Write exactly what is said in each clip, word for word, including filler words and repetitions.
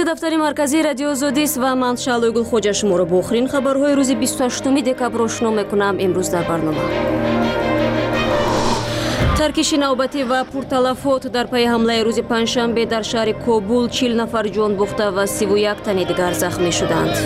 اینجا دفتر مرکزی رادیو آزادی است و من شعله گلخوجه شما رو با آخرین خبرهای روز بیست و هشتم دکبر آشنا میکنم. امروز در برنامه ترکیش نوبتی و پرتلفات در پی حمله روز پنجشنبه در شهر کابل، چهل نفر جان باخته و سی و یک تن دیگر زخمی شدند.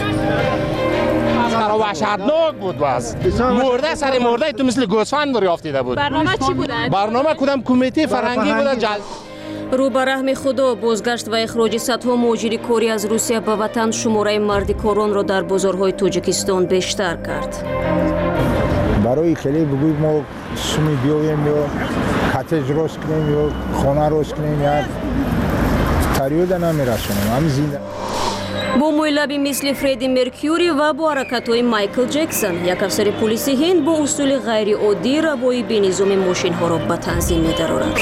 وحشتناک بود. باز مرده سر مرده تو مثل گوسفند دریافت بود. برنامه چی بود؟ برنامه کدام کمیته فرهنگی بود. جل رو به رحم خدا بازگشت و اخراج صدها مهاجر کاری از روسیه به وطن شماره مردکاران را در بازارهای تاجیکستان بیشتر کرد. برای خیلی بگوییم ما سومی بیایم یا کاتج روز کنیم یا خانه روز کنیم یا تریود نمیرسونیم. همین زنده با مویلابی مثل فردی مرکیوری و با حرکت‌های مایکل جکسون، یک افسر پلیسی هند با اصول غیر عادی روایی به نظام ماشین‌ها را به تنظیم می‌درآورد.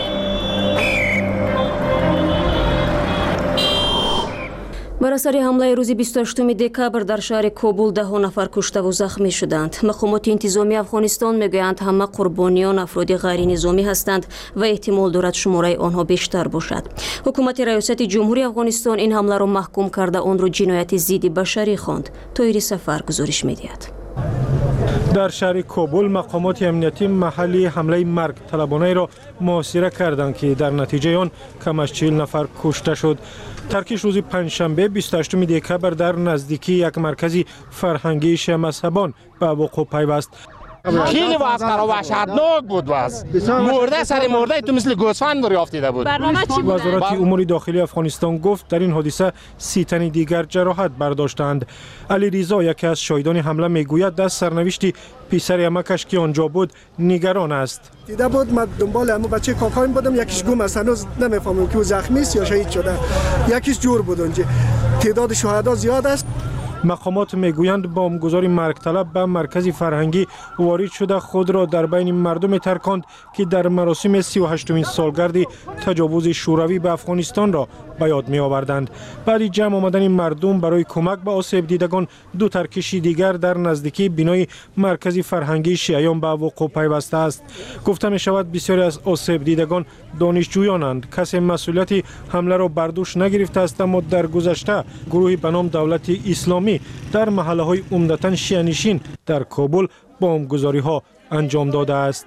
بر اثر حمله روز بیست و هشتم دکبر در شهر کابل ده نفر کشته و زخمی شدند. مقامات انتظامی افغانستان میگویند همه قربانیان افراد غیر نظامی هستند و احتمال دارد شماره آنها بیشتر باشد. حکومت ریاست جمهوری افغانستان این حمله را محکوم کرده آن را جنایت ضد بشری خواند. طاهر سفر گزارش می‌دهد. در شهر کابل مقامات امنیتی محلی حمله مرگ طلبانه را محاصره کردند که در نتیجه آن کم از چهل نفر کشته شد. ترکیش روز پنجشنبه بیست و هشتم دکبر در نزدیکی یک مرکز فرهنگی شیعه مذهبان به وقوع پیوست. خیلی وحشتناک بود. باز مرده سر مرده تو مثل گوسفند دریافت بود. برنامه چی بود؟ وزارت امور داخلی افغانستان گفت در این حادثه سی تن دیگر جراحت برداشتند. علی رضا یکی از شاهدان حمله میگوید در سرنوشت پسر عمکش که آنجا بود نگران است. دیده بود من دنبال همون بچه کاکایم بودم، یکیش گم است، هنوز نمیفهمم که او زخمی است یا شهید شده، یکیش جور بود. اونجا تعداد شهدا زیاد است. مقامات میگویند بمبگذار مرگ طلب به مرکز فرهنگی وارد شده خود را در بین مردم ترکاند که در مراسم سی و هشتمین سالگرد تجاوز شوروی به افغانستان را به یاد می آوردند. بعد جمع آمدن مردم برای کمک به آسیب دیدگان، دو ترکشی دیگر در نزدیکی بینای مرکز فرهنگی شیعیان به وقوع پیوسته است. گفته می شود بسیاری از آسیب دیدگان دانشجویانند. کسی مسئولیت حمله را بر دوش نگرفته است، اما در گذشته گروهی به نام دولت اسلامی در محله های عمدتاً شیعه نشین در کابل بمبگذاری ها انجام داده است.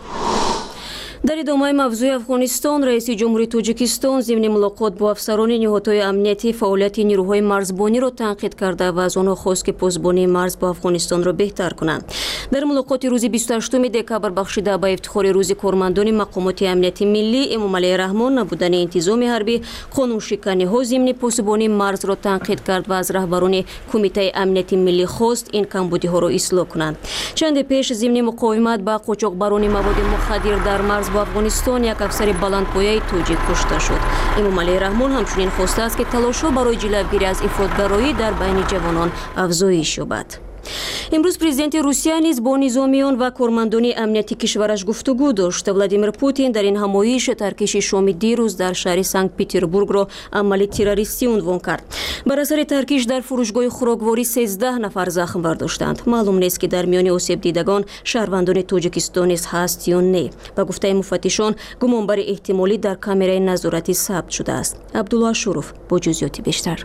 در ادامه موضوع افغانستان، رئیس جمهوری تاجیکستان ضمن ملاقات با افسران نهادهای امنیتی فعالیت نیروهای مرزبانی را تنقید کرده و از آنها خواست که پاسبانی مرز با افغانستان را بهتر کنند. در ملاقات روز بیست و هشتم دکبر بخشیده به افتخار روز کارمندان مقامات امنیتی ملی، امام علی رحمان نبودن انتظام حربی، قانون شکنی ها ضمن پاسبانی مرز را تنقید کرد و از رهبران کمیته امنیتی ملی خواست این کمبودی ها را اصلاح کنند. چند پیش ضمن مقاومت با قاچاقبران مواد مخدر در مرز با افغانستان یک افسر بلندپایه تاجیک کشته شد. امام علی رحمان همچنین خواسته است که تلاش‌ها برای جلوگیری از افراط‌گرایی در بین جوانان افزایش یابد. امروز پرزیدنت روسیه نیز با نظامیان و کارمندان امنیتی کشورش گفتگو داشت. ولادیمیر پوتین در این همایش ترکیش شام دیروز در شهر سنت پترزبورگ را عمل تروریستی عنوان کرد. بر اثر ترکیش در فروشگاه خوراکواری سیزده نفر زخم برداشتند. معلوم نیست که در میان آسیب دیدگان شهروندان تاجیکستان هست یا نه. به گفته مفتشان گمانبر احتمالی در کامرای نظارتی ثبت شده است. عبدالله شروف با جزئیات بیشتر.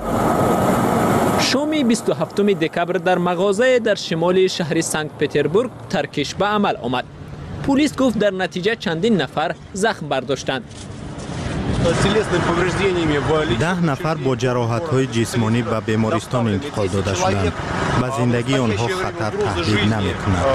شام بیست و هفتم دکبر در مغازه در شمال شهر سنت پترزبورگ ترکیش به عمل آمد. پلیس گفت در نتیجه چندین نفر زخم برداشتند. ده نفر با جراحت‌های جسمانی به بیمارستان انتقال داده شدند. به زندگی آنها خطر تهدید نمی‌کند.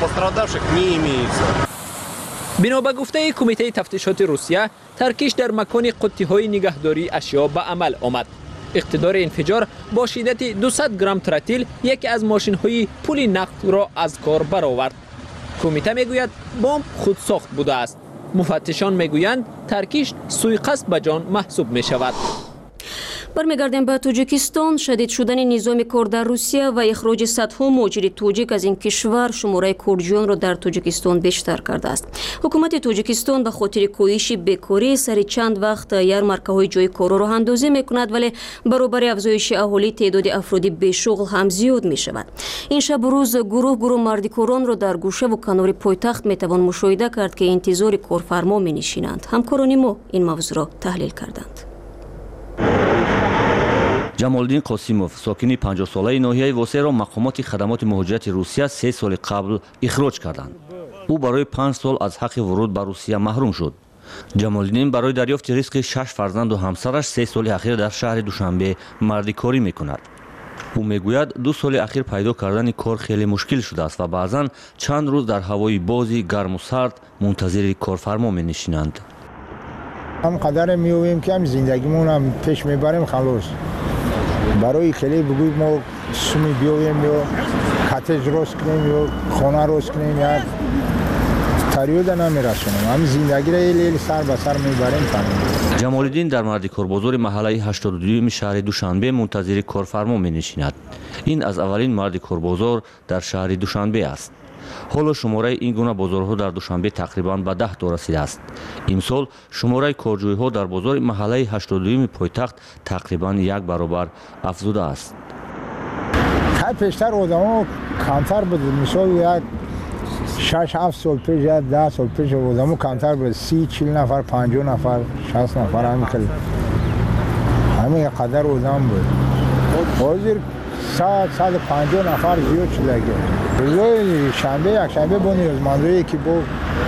بنا به گفته کمیته تفتیشات روسیه، ترکیش در مکان قطی‌های نگهداری اشیا به عمل آمد. اقتدار انفجار با شدت دویست گرم تراتیل یکی از ماشین‌های پول نقد را از کار برآورد. کمیته میگوید بمب خودساخت بوده است. مفتشان میگویند ترکیش سوءقصد به جان محسوب می شود. برمیگردیم به تاجیکستان. شدید شدن نظام کار در روسیه و اخراج صدها مهاجر تاجیک از این کشور شماره کردیان را در تاجیکستان بیشتر کرده است. حکومت تاجیکستان به خاطر کاهش بیکاری سر چند وقت یارمارک‌های جای کار را اندازی میکند، ولی برابر افزایش اهالی تعداد افراد بیشغل هم زیاد می شود. این شب و روز گروه گروه مردکاران را در گوشه و کنار پایتخت میتوان مشاهده کرد که انتظار کارفرما می نشینند. همکاران ما این موضوع را تحلیل کردند. جمالدین قاسیموف ساکنی پنجاه ساله ناحیه واسه را مقامات خدمات مهاجرت روسیه سه سال قبل اخراج کردند. او برای پنج سال از حق ورود به روسیه محروم شد. جمالدین برای دریافت رزق شش فرزند و همسرش سه سال اخیر در شهر دوشنبه مردکاری میکند. او میگوید دو سال اخیر پیدا کردن کار خیلی مشکل شده است و بعضا چند روز در هوای بازی گرم و سرد منتظر کارفرما می نشینند. هم قدر میویم که هم زندگیمون هم پیش میبریم خلاص. برای خیلی بگوید ما سومی بیایم یا کاتج روز کنیم یا خانه روز کنیم یا تریود نمیرسونیم. هم زندگی را لیل سر به سر میبریم. جمالدین در مردکار بازار محله هشتاد و دو شهر دوشنبه منتظر کارفرما می نشیند. این از اولین مردکار بازار در شهر دوشنبه است. حالا شماره این گونه بازارها در دوشنبه تقریبا به ده تا رسیده است. امسال شماره کارجویی‌ها در بازار محله هشتاد و دو پایتخت تقریبا یک برابر افزوده است. تا پیشتر آدم‌ها کمتر بود. مثال یک شش هفت سال پیش یا ده سال پیش آدم‌ها کمتر بود. سی چهل نفر پنجاه نفر شصت نفر همین کل همین قدر آدم بود. حاضر صد صد و پنجاه نفر زیاد شده. روزای شنبه یک شنبه با نیازمندایی که با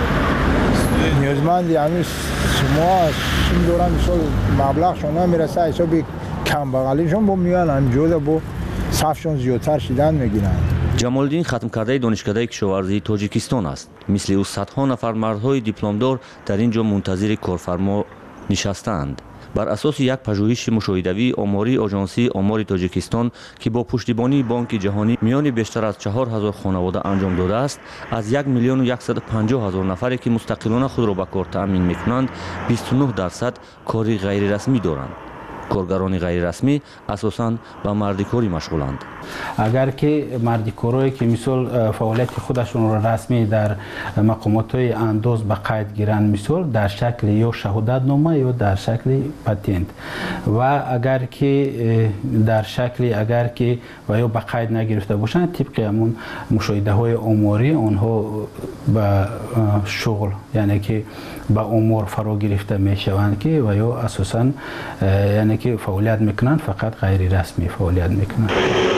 نیازمندی هنوز شما شیم دوران مثال مبلغشون نمیرسه حسابی کم بغلیشون با میان همجوده با صفشون زیادتر شدن میگیرن. جمالدین ختم کرده دانشکده کشاورزی تاجیکستان است. مثل او صدها نفر مردهای دیپلمدار در اینجا منتظر کارفرما نشستند. بر اساس یک پژوهش مشاهدوی آماری آژانسی آمار تاجیکستان که با پشتیبانی بانک جهانی میان بیشتر از چهار هزار خانواده انجام داده است، از یک میلیون و صد و پنجاه هزار نفری که مستقلانه خود را به کار تأمین میکنند بیست و نه درصد کاری غیر رسمی دارند. کارگران غیر رسمی اساساً به مردکاری مشغولند. اگر که مردکارایی که مثال فعالیت خودشون را رسمی در مقامات های انداز به قید گیرند، مثال در شکل یا شهادت نامه یا در شکل پتنت، و اگر که در شکل اگر که و یا به قید نگرفته باشند طبق همون مشاهده های آماری آنها به شغل یعنی که به امور فرا گرفته می شوند که و یا اساساً یعنی که فعالیت میکنند، فقط غیر رسمی فعالیت میکنند.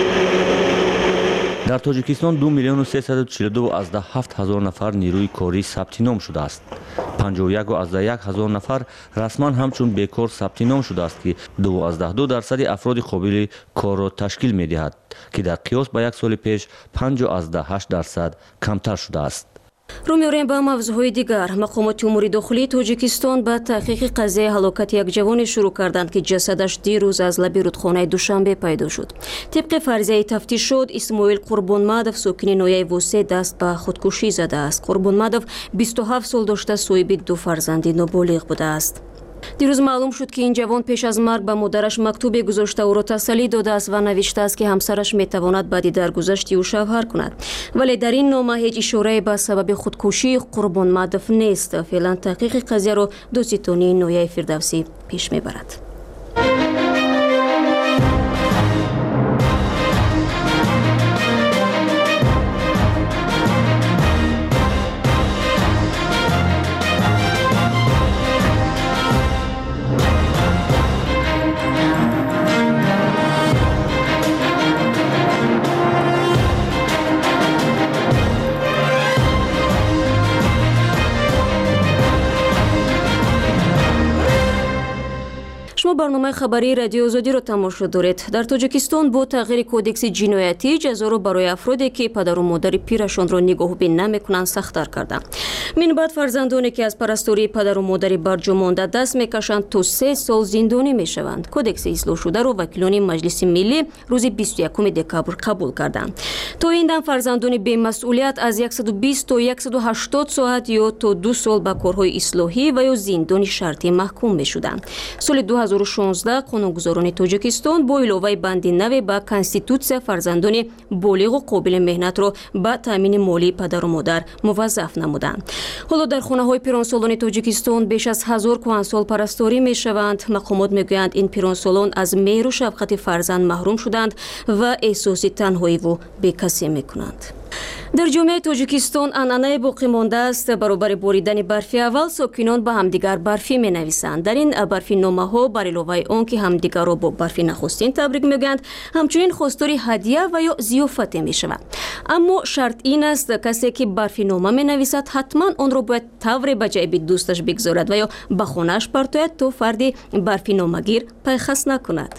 در تاجیکستان دو میلیون و سیصد و چهل و دو از ده هفت هزار نفر نیروی کاری ثبت نام شده است. پنجاه و یک از ده یک هزار نفر رسما همچون بیکار ثبت نام شده است که دو از ده دو درصد افراد قابل کار را تشکیل می دهد که در قیاس با یک سال پیش پنجاه از ده هشت درصد کمتر شده است. رو می‌آوریم به موضوعهای دیگر. مقامات امور داخلی تاجیکستان به تحقیق قضیه هلاکت یک جوان شروع کردند که جسدش دیروز از لب رودخانه دوشنبه پیدا شد. طبق فرضیه تفتیش شد اسماعیل قربانمادov ساکن ناحیه وسه دست به خودکشی زده است. قربانمادov بیست و هفت سال داشته، صاحب دو فرزند نابالغ بوده است. دیروز معلوم شد که این جوان پیش از مرگ به مادرش مکتوبی گذاشته او را تسلی داده است و نوشته است که همسرش میتواند بعد درگذشت او شوهر کند، ولی در این نامه هیچ اشاره به سبب خودکشی قربانمادov نیست. فعلا تحقیق قضیه را دوستانی نویای فردوسی پیش میبرد. شما برنامه خبری رادیو آزادی را تماشا دارید. در تاجیکستان با تغییر کودکس جنایتی جزا را برای افرادی که پدر و مادر پیرشان را نگاه بین نمیکنند سخت‌تر کردند. من بعد فرزندانی که از پرستاری پدر و مادر برجامانده دست میکشند تا سه سال زندانی میشوند. کودکس اصلاح شده را وکیلان مجلس ملی روز بیست و یکم دکبر قبول کردند. تا این دم فرزندان بی‌مسئولیت از صد و بیست تا صد و هشتاد ساعت یا تا دو سال به کارهای اصلاحی و یا زندان شرطی محکوم میشدند. سال دو هزار و شانزده قانونگذاران تاجیکستان با علاوه بند نو به کنستیتوسیا فرزندان بالغ و قابل مهنت را به تامین مالی پدر و مادر موظف نمودند. حالا در خانه های پیرانسالان تاجیکستان بیش از هزار کهنسال پرستاری می شوند. مقامات می گویند این پیرانسالان از مهر و شفقت فرزند محروم شدند و احساس تنهایی و بیکسی می کنند. در جامعه تاجیکستان انعنه باقی مانده است برابر باریدن برفی اول ساکنان به همدیگر برفی می نویسند. در این برفی نامه ها بر علاوه آن که همدیگر را با برفی نخستین تبریک میگویند همچنین خواستار هدیه و یا ضیافت می شوند. اما شرط این است کسی که برفی نامه می نویسد حتما آن را باید طور به جیب دوستش بگذارد و یا به خانه‌اش پرتاید تا فردی برفی نامه گیر پیخست نکند.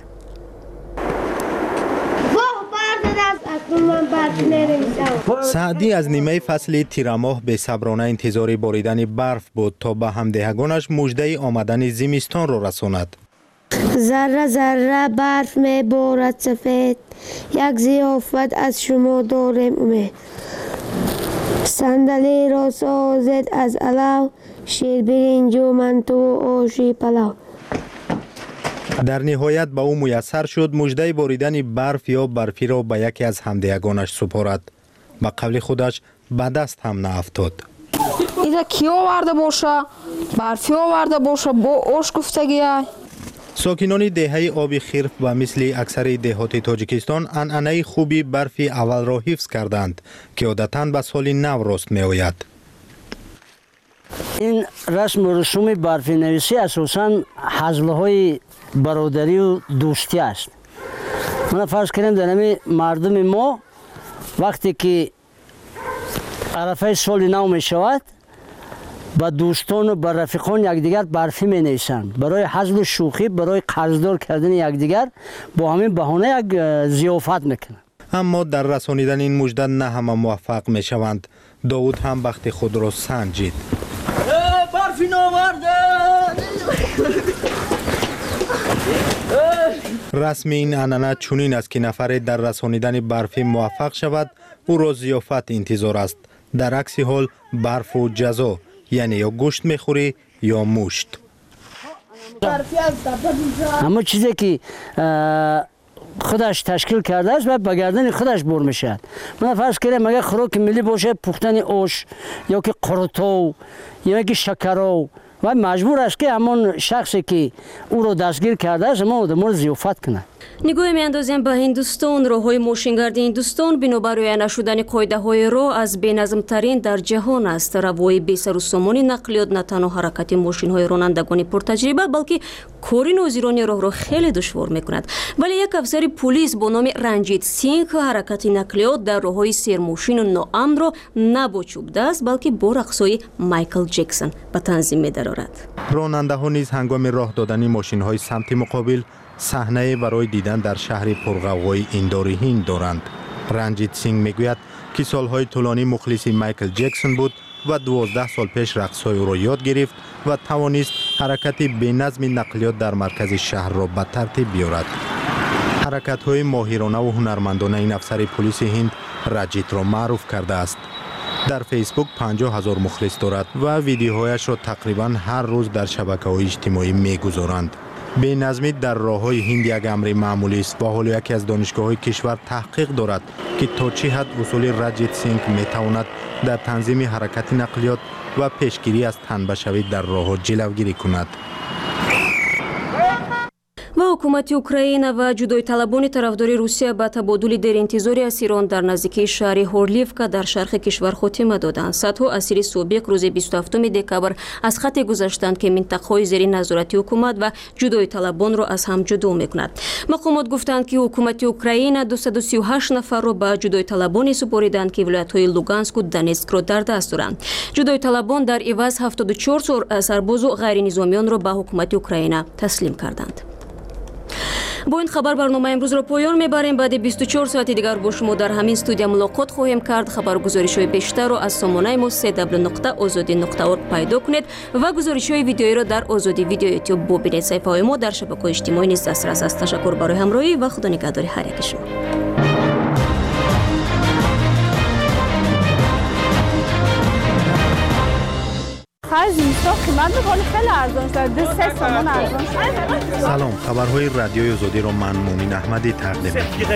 سعدی از نیمه فصل تیر ماه به صبرانه انتظار باریدن برف بود تا به همدهگانش مژده آمدن زمستان را رساند. ذره ذره برف می بارد سفید، یک ضیافت از شما داریم امید. صندلی را سازد از علو، شیر برنج و منتو و آشی پلو. در نهایت به او میسر شد مژده باریدن برف یا برفی را به یکی از همدهگانش سپارد. به قول خودش به دست هم نافتاد. ایده کی آورده باشه؟ برفی آورده باشه با آش گفتگی. ساکنان دهه آبی خرف و مثل اکثر دهات تاجیکستان انعنه خوبی برفی اول را حفظ کردند که عادتاً به سال نو راست می آید. این رسم و رسوم برفی نویسی اساساً حزب‌های برادری و دوستی است. من فرض کردم در همین مردم ما وقتی که عرفه سال نو می شود با دوستان و با رفیقان یکدیگر برفی می نویسند برای حزب و شوخی، برای قرضدار کردن یکدیگر با همین بهانه یک ضیافت میکنند. اما در رسانیدن این مژده نه همه موفق می شوند. داود هم بخت خود را سنجید. برفی ناورده. رسم این انعنه چنین است که نفر در رسانیدن برفی موفق شود او را ضیافت انتظار است. در عکس حال برف و جزا، یعنی یا گوشت میخوری یا مشت. اما چیزی که خودش تشکیل کرده است و به گردن خودش بر میشد. من فرض کردم اگر خوراک ملی باشه پختن آش یا که قرطو یا که شکرو و مجبور است که همون شخصی که او رو دستگیر کرده است ما رو ضیافت کنه. نگاه میاندازیم به هندوستان. راههای ماشینگردی هندوستان بنابر رعایت نشدن قاعده‌های راه از بی‌نظم‌ترین در جهان است. روی بی سر و سامان نقلیات نه تنها حرکت ماشین‌های رانندگان پرتجربه بلکه کاری ناظران راه را خیلی دشوار می‌کند. ولی یک افسر پلیس با نام رنجیت سینگ حرکت نقلیات در راههای سیرماشین و ناامن را نه با چوب دست بلکه با رقص‌های مایکل جکسون به تنظیم می‌دارد. راننده‌ها نیز هنگام راه دادن ماشین‌های سمت مقابل صحنه برای دیدن در شهر پرغوغای ایندوری هند دارند. رنجیت سینگ میگوید که سالهای طولانی مخلص مایکل جکسون بود و دوازده سال پیش رقص‌های او را یاد گرفت و توانست حرکت بی‌نظم نقلیات در مرکز شهر را به ترتیب بیاورد. حرکت‌های ماهرانه و هنرمندانه این افسر پلیس هند رنجیت را معروف کرده است. در فیسبوک پنجاه هزار مخلص دارد و ویدیوهایش را تقریباً هر روز در شبکه‌های اجتماعی می‌گذارند. بی‌نظمی در راه‌های هند یک امر معمولی است و حالا یکی از دانشگاه‌های کشور تحقیق دارد که تا چه حد اصول رنجیت سینگ می‌تواند در تنظیم حرکت نقلیات و پیشگیری از تنبشوی در راه‌ها جلوگیری کند. و حکومت اوکراین و جدای طلبان طرفدار روسیه به تبادل دیرانتظاری اسیران در نزدیکی شهر هورلیفکا در شرق کشور خاتمه دادند. صدها اسیر سابق روز بیست و هفتم دکبر از خط گذشتند که منطقه‌های زیر نظارت حکومت و جدای طلبان را از هم جدا می‌کند. مقامات گفتند که حکومت اوکراین دویست و سی و هشت نفر را به جدای طلبان سپردند که ولایت‌های لوگانسک و دونتسک را در دست دارند. جدای طلبان در عوض هفتاد و چهار سرباز و غیر نظامیان را به حکومت اوکراین تسلیم کردند. با این خبر برنامه امروز را پایان میبریم. بعد بیست و چهار ساعت دیگر با شما در همین استودیو ملاقات خواهیم کرد. خبرگزاری‌های بیشتر را از سامانه ما سی دبلیو نقطه آزادی نقطه اورگ پیدا کنید و گزارش‌های ویدیویی را در آزادی ویدیو یوتیوب ببینید. صفحه‌های ما در شبکه‌های اجتماعی نیز دسترس است. تشکر برای همراهی و خدا نگهدار هر یک شما. خرج زمستان قیمت می‌کنه خیلی ارزان شد. دو سه تومان ارزان شد. سلام، خبرهای رادیوی آزادی را من مومن احمدی تقدیم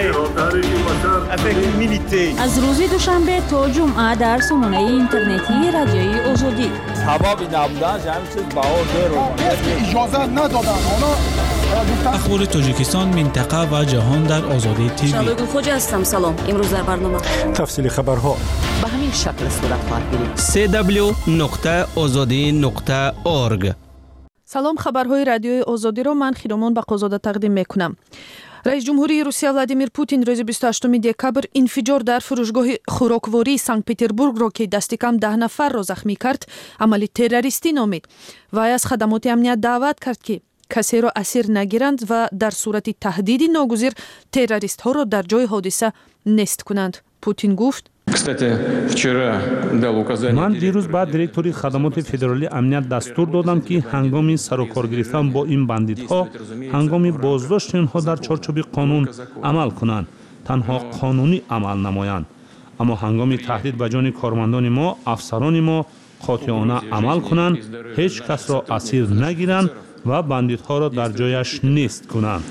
می‌کنم. از روز دوشنبه تا جمعه در سامانه اینترنتی رادیوی آزادی. هوا بی نبودن همین چیز بهار دور اجازه ندادن. اخبار تاجیکستان، منطقه و جهان در آزادی تیوی. شادو خوج هستم. سلام. امروز در برنامه تفصیل خبرها. به شکل صورت خواهد گرفت. سی دبلیو نقطه آزادی نقطه اورگ. سلام، خبرهای رادیوی آزادی رو من خیرمان بقازاده تقدیم میکنم. رئیس جمهوری روسیه ولادیمیر پوتین روز بیست و هشتم دکبر انفجار در فروشگاه خوراکواری سانت پتربورگ را که دست کم ده نفر را زخمی کرد عملی تروریستی نامید. وی از خدمات امنیت دعوت کرد که کسی را اسیر نگیرند و در صورت تهدید ناگزیر تروریست ها را در جای حادثه نیست کنند. پوتین گفت: من دیروز بعد دیرکتوری خدمات فدرالی امنیت دستور دادم که هنگام سر و کار گرفتن با این بندیت‌ها هنگام بازداشت اینها در چارچوب قانون عمل کنند، تنها قانونی عمل نمایند، اما هنگام تهدید به جان کارمندان ما، افسران ما قاطعانه عمل کنند، هیچ کس را اسیر نگیرند و بندیت‌ها را در جایش نیست کنند.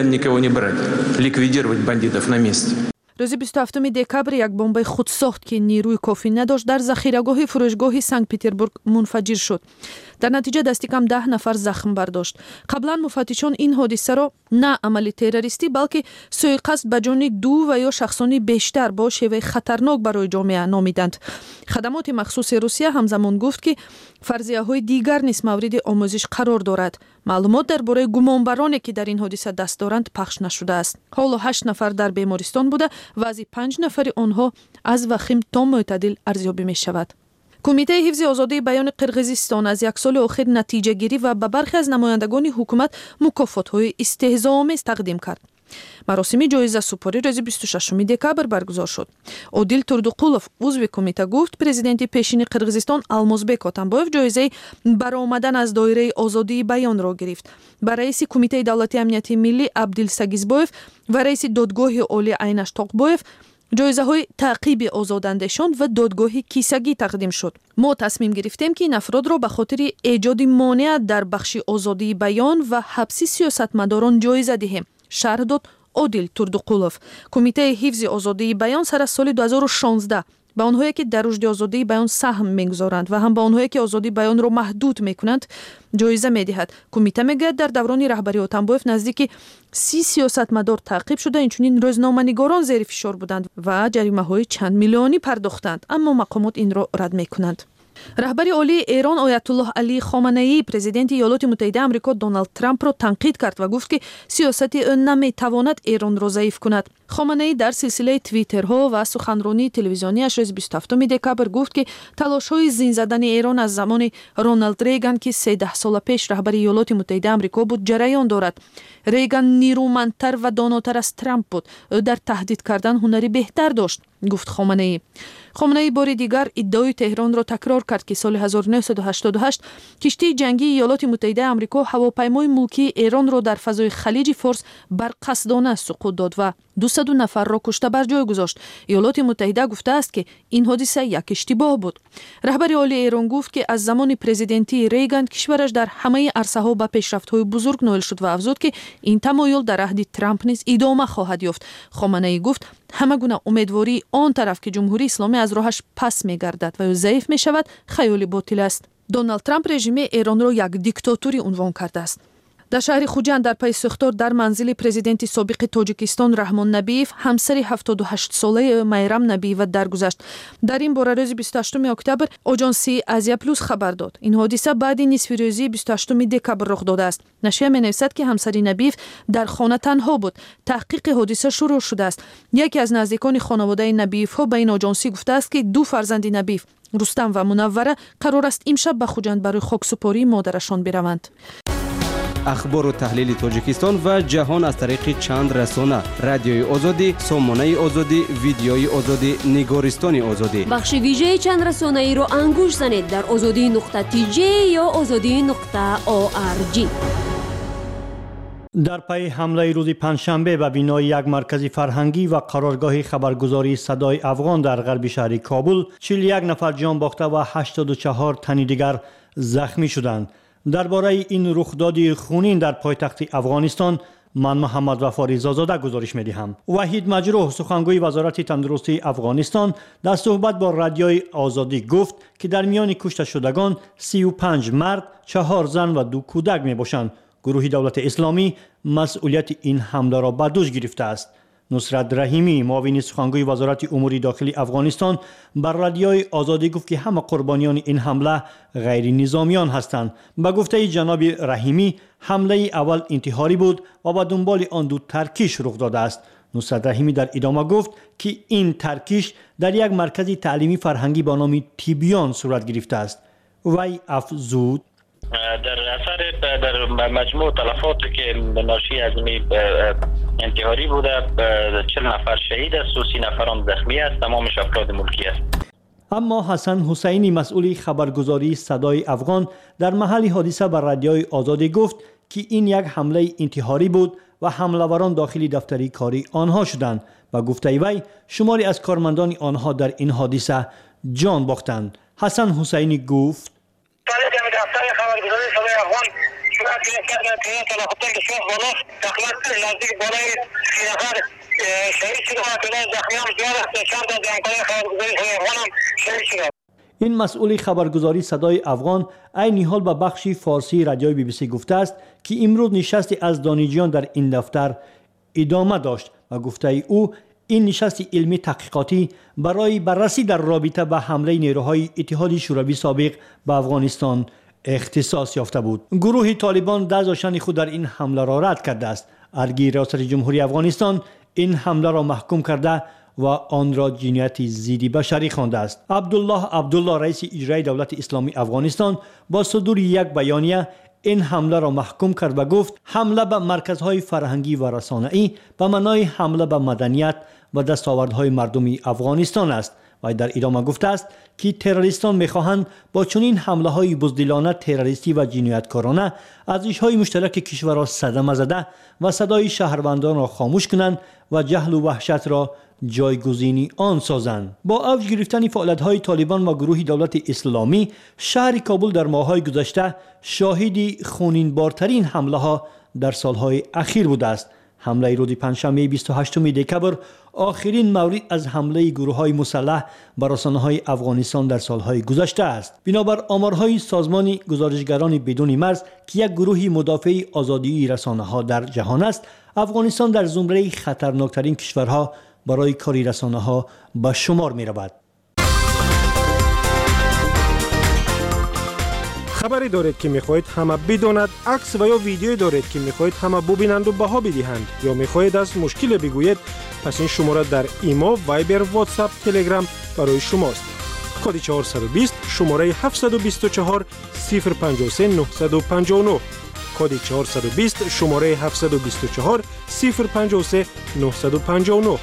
روز بیست و هفتم دکبر یک بمب خودساخت که نیروی کافی نداشت در ذخیره‌گاه فروشگاه سانت پتربورگ منفجر شد. در نتیجه دست کم ده نفر زخم برداشت. قبلا مفتشان این حادثه را نه عملی تروریستی بلکه سوء قصد به جان دو و یا شخصانی بیشتر با شیوه خطرناک برای جامعه نامیدند. خدمات مخصوص روسیه همزمان گفت که فرضیه‌های دیگر نیز مورد آموزش قرار دارد. معلومات درباره گمانبرانی که در این حادثه دست دارند پخش نشده است. حالا هشت نفر در بیمارستان بوده و از پنج نفر آنها از وخیم تا معتدل ارزیابی می شود. کمیته حفظ آزادی بیان قرقیزستان از یک سال اخیر نتیجه گیری و به برخی از نمایندگان حکومت مکافات‌های استهزاآمیز تقدیم کرد. مراسم جایزه سپاری روز بیست و ششم دکبر برگزار شد. عادل تردوقولوف عضو کمیته گفت پرزیدنت پیشین قرقیزستان алмазбек атамбоев جایزه برآمدن از دایره آزادی بیان را گرفت. با رئیس کمیته دولتی امنیتی ملی عبدالسگیزبویف و رئیس دادگاه عالی عینش تاقبویف جایزه های تعقیب آزاداندهشان و دادگاه کیسگی تقدیم شد. ما تصمیم گرفتیم که این افراد را به خاطر ایجاد مانع در بخش آزادی بیان و حبس سیاستمداران جایزه دهیم. شرح داد عادل تردوقولوف. کمیته حفظ آزادی بیان سر از سال دو هزار و شانزده به آنهایی که در رشد آزادی بیان سهم میگذارند و هم به آنهایی که آزادی بیان را محدود میکنند جایزه میدهد. کمیته میگه در دوران رهبری آتمبایف نزدیک سی سیاستمدار تعقیب شده، اینچنین روزنامه‌نگاران زیر فشار بودند و جریمه های چند میلیونی پرداختند، اما مقامات این را رد میکنند. رهبر عالی ایران آیت الله علی خامنه‌ای پرزیدنت ایالات متحده آمریکا دونالد ترامپ را تنقید کرد و گفت که سیاست او نمیتواند ایران را ضعیف کند. خامنه‌ای در سلسله توییترها و سخنرانی تلویزیونیش روز بیست و هفتم دکبر گفت که تلاش‌های زین زدن ایران از زمان رونالد ریگان که سیزده سال پیش رهبر ایالات متحده آمریکا بود جریان دارد. ریگان نیرومندتر و داناتر از ترامپ بود. او در تهدید کردن هنری بهتر داشت، گفت خامنه‌ای. خامنه‌ای بار دیگر ادعای تهران را تکرار کرد که سال هزار و نهصد و هشتاد و هشت کشتی جنگی ایالات متحده آمریکا هواپیمای ملکی ایران را در فضای خلیج فارس بر قصدانه سقوط داد و دویست نفر را کشته بر جای گذاشت. ایالات متحده گفته است که این حادثه یک اشتباه بود. رهبر عالی ایران گفت که از زمان پرزیدنتی ریگان کشورش در همه عرصه‌ها به پیشرفت‌های بزرگ نائل شد و افزود که این تمایل در عهد ترامپ نیز ادامه خواهد یافت. خامنه‌ای گفت همه گونه امیدواری آن طرف که جمهوری اسلامی از راهش پس می‌گردد و ضعیف می‌شود خیالی باطل است. دونالد ترامپ رژیم ایران را یک دیکتاتوری عنوان کرده است. در شهر خوجند در پی سوختار در منزل پرزیدنت سابق تاجیکستان رحمان نبیف همسر هفتاد و هشت ساله میرم نبیف درگذشت. در این باره روز بیست و هشتم اکتبر آژانس آسیا پلوس خبر داد. این حادثه بعد نصف روزی بیست و هشتم دکبر رخ داده است. نشریه می‌نویسد که همسر نبیف در خانه تنها بود. تحقیق حادثه شروع شده است. یکی از نزدیکان خانواده نبیف ها به این آژانس گفته است که دو فرزند نبیف رستم و منوره قرار است امشب به خوجند برای خاکسپاری مادرشان بروند. اخبار و تحلیل تاجیکستان و جهان از طریق چند رسانه: رادیوی آزادی، سامانه آزادی، ویدیوی آزادی، نگارستان آزادی. بخش ویژه چند رسانه ای را انگوش زنید در آزادی نقطه تی جی یا آزادی نقطه او آر جی. در پی حمله روز پنجشنبه به بنای یک مرکز فرهنگی و قرارگاه خبرگزاری صدای افغان در غرب شهر کابل، چهل و یک نفر جان باخته و هشتاد و چهار تن دیگر زخمی شدند. درباره این رخداد خونین در پایتخت افغانستان من محمد وفا رضازاده گزارش می‌دهم. وحید مجروح سخنگوی وزارت تندرستی افغانستان در صحبت با رادیوی آزادی گفت که در میان کشته شدگان سی و پنج مرد، چهار زن و دو کودک میباشند. گروه دولت اسلامی مسئولیت این حمله را بر دوش گرفته است. نصرت رحیمی معاون سخنگوی وزارت امور داخلی افغانستان بر رادیوی آزادی گفت که همه قربانیان این حمله غیر نظامیان هستند. به گفته جناب رحیمی حمله اول انتحاری بود و با دنبال آن دو ترکیش رخ داده است. نصرت رحیمی در ادامه گفت که این ترکیش در یک مرکز تعلیمی فرهنگی با نام تیبیان صورت گرفته است. وی افزود در اثر در مجموع تلفاتی که ناشی از انتحاری بوده چهل نفر شهید است و سی نفران زخمی است، تمامش افراد ملکی است. اما حسن حسینی مسئول خبرگزاری صدای افغان در محل حادثه بر رادیوی آزادی گفت که این یک حمله انتحاری بود و حمله‌وران داخل دفتری کاری آنها شدند و گفته وی شماری از کارمندان آنها در این حادثه جان باختند. حسن حسینی گفت دفتر خبرگزاری صدای افغان صورت گرفت که تلفات بسیار بالا تقریبا نزدیک بالای سی نفر شهید شده و تعداد زخمیان زیاد است. چند تا از همکاران خبرگزاری صدای افغان هم شهید شده. این مسئول خبرگزاری صدای افغان عین حال به بخش فارسی رادیوی بی بی سی گفته است که امروز نشستی از دانشجویان در این دفتر ادامه داشت و گفته او این نشست علمی تحقیقاتی برای بررسی در رابطه با حمله نیروهای اتحاد شوروی سابق به افغانستان اختصاص یافته بود. گروه طالبان دستاشان خود در این حمله را رد کرده است. ارگی ریاست جمهوری افغانستان این حمله را محکوم کرده و آن را جنایت ضد بشری خوانده است. عبدالله عبدالله رئیس اجرایی دولت اسلامی افغانستان با صدور یک بیانیه این حمله را محکوم کرد و گفت حمله به مرکزهای فرهنگی و رسانه‌ای به معنای حمله به مدنیت و دستاوردهای مردمی افغانستان است و در ادامه گفته است که تروریستان می‌خواهند با چنین حمله‌های بزدلانه تروریستی و جنایتکارانه ارزش‌های مشترک کشور را صدمه زده و صدای شهروندان را خاموش کنند و جهل و وحشت را جایگزینی آن سازند. با اوج گرفتن فعالیت‌های طالبان و گروه دولت اسلامی شهر کابل در ماه‌های گذشته شاهد خونینبارترین حمله‌ها در سال‌های اخیر بوده است. حمله روز پنجشنبه بیست و هشتم دکبر آخرین مورد از حمله گروه‌های مسلح بر رسانه‌های افغانستان در سال‌های گذشته است. بنابر آمارهای سازمان گزارشگران بدون مرز که یک گروه مدافع آزادی رسانه‌ها در جهان است، افغانستان در زمره خطرناکترین کشورها برای کاری رسانه‌ها به شمار می‌رود. خبری دارید که می‌خواهید همه بداند، عکس و یا ویدیویی دارید که می‌خواهید همه ببینند و بها بدهند یا می‌خواهید از مشکل بگویید، پس این شماره در ایمو، وایبر، واتساپ، تلگرام برای شماست. کد چهارصد و بیست شماره هفتصد و بیست و چهار صفر پنجاه و سه نهصد و پنجاه و نه. کد چهارصد و بیست شماره هفتصد و بیست و چهار صفر پنجاه و سه نهصد و پنجاه و نه.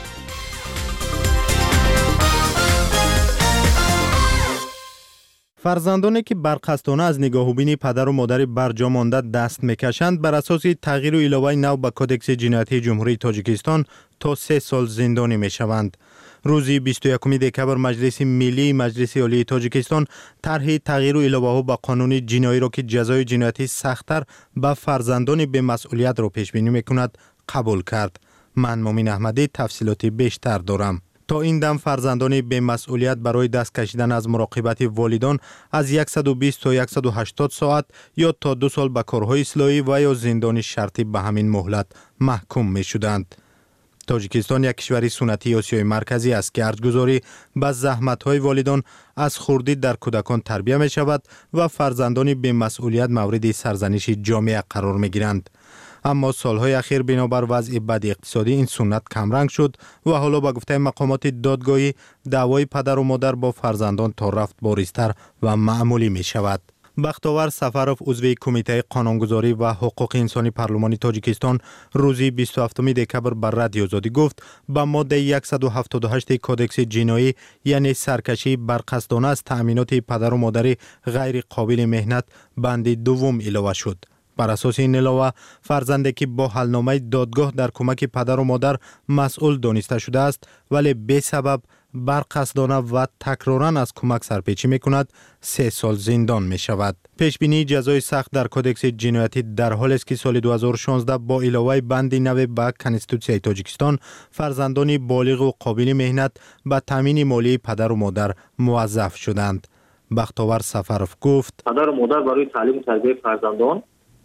فرزندانی که برقصدانه از نگاهوبین پدر و مادر برجا مانده دست میکشند بر اساس تغییر و علاوه نو به کدکس جنایتی جمهوری تاجیکستان تا سه سال زندانی میشوند. روز بیست و یکم دکبر مجلس ملی مجلس عالی تاجیکستان طرح تغییر و علاوه ها به قانون جنایی را که جزای جنایتی سخت‌تر به فرزندان به مسئولیت را پیش بینی میکند قبول کرد. من مومن احمدی تفصیلات بیشتر دارم. تا این دم فرزندان به مسئولیت برای دست کشیدن از مراقبت والدان از صد و بیست تا صد و هشتاد ساعت یا تا دو سال به کارهای اصلاحی و یا زندان شرطی به همین مهلت محکوم می شدند. تاجیکستان یک کشور سنتی آسیای مرکزی است که ارزگذاری به زحمت‌های والدان از خردی در کودکان تربیت می شود و فرزندان به مسئولیت مورد سرزنش جامعه قرار می گیرند. اما سالهای اخیر بنابر وضع بد اقتصادی این سنت کمرنگ شد و حالا به گفته مقامات دادگاهی دعوای پدر و مادر با فرزندان تا رفت بارزتر و معمولی می شود. بختاور سفروف عضو کمیته قانونگذاری و حقوق انسانی پارلمان تاجیکستان روز بیست و هفتم دکبر بر رادیو آزادی گفت به ماده صد و هفتاد و هشت کدکس جنایی یعنی سرکشی برقصدانه از تأمینات پدر و مادر غیر قابل مهنت بند دوم علاوه شد. بر اساس این علاوه فرزندی که با حلنامه دادگاه در کمک پدر و مادر مسئول دانسته شده است ولی به سبب برقصدانه و تکرارا از کمک سرپیچی می کند سه سال زندان می شود. پیش بینی جزای سخت در کدکس جنایتی در حال است که سال دو هزار و شانزده با علاوه بند نو به کنستیتوسیای تاجیکستان فرزندان بالغ و قابل مهنت به تامین مالی پدر و مادر موظف شدند. بختاور سفروف گفت پدر و مادر برای تعلیم و تربیت فرزندان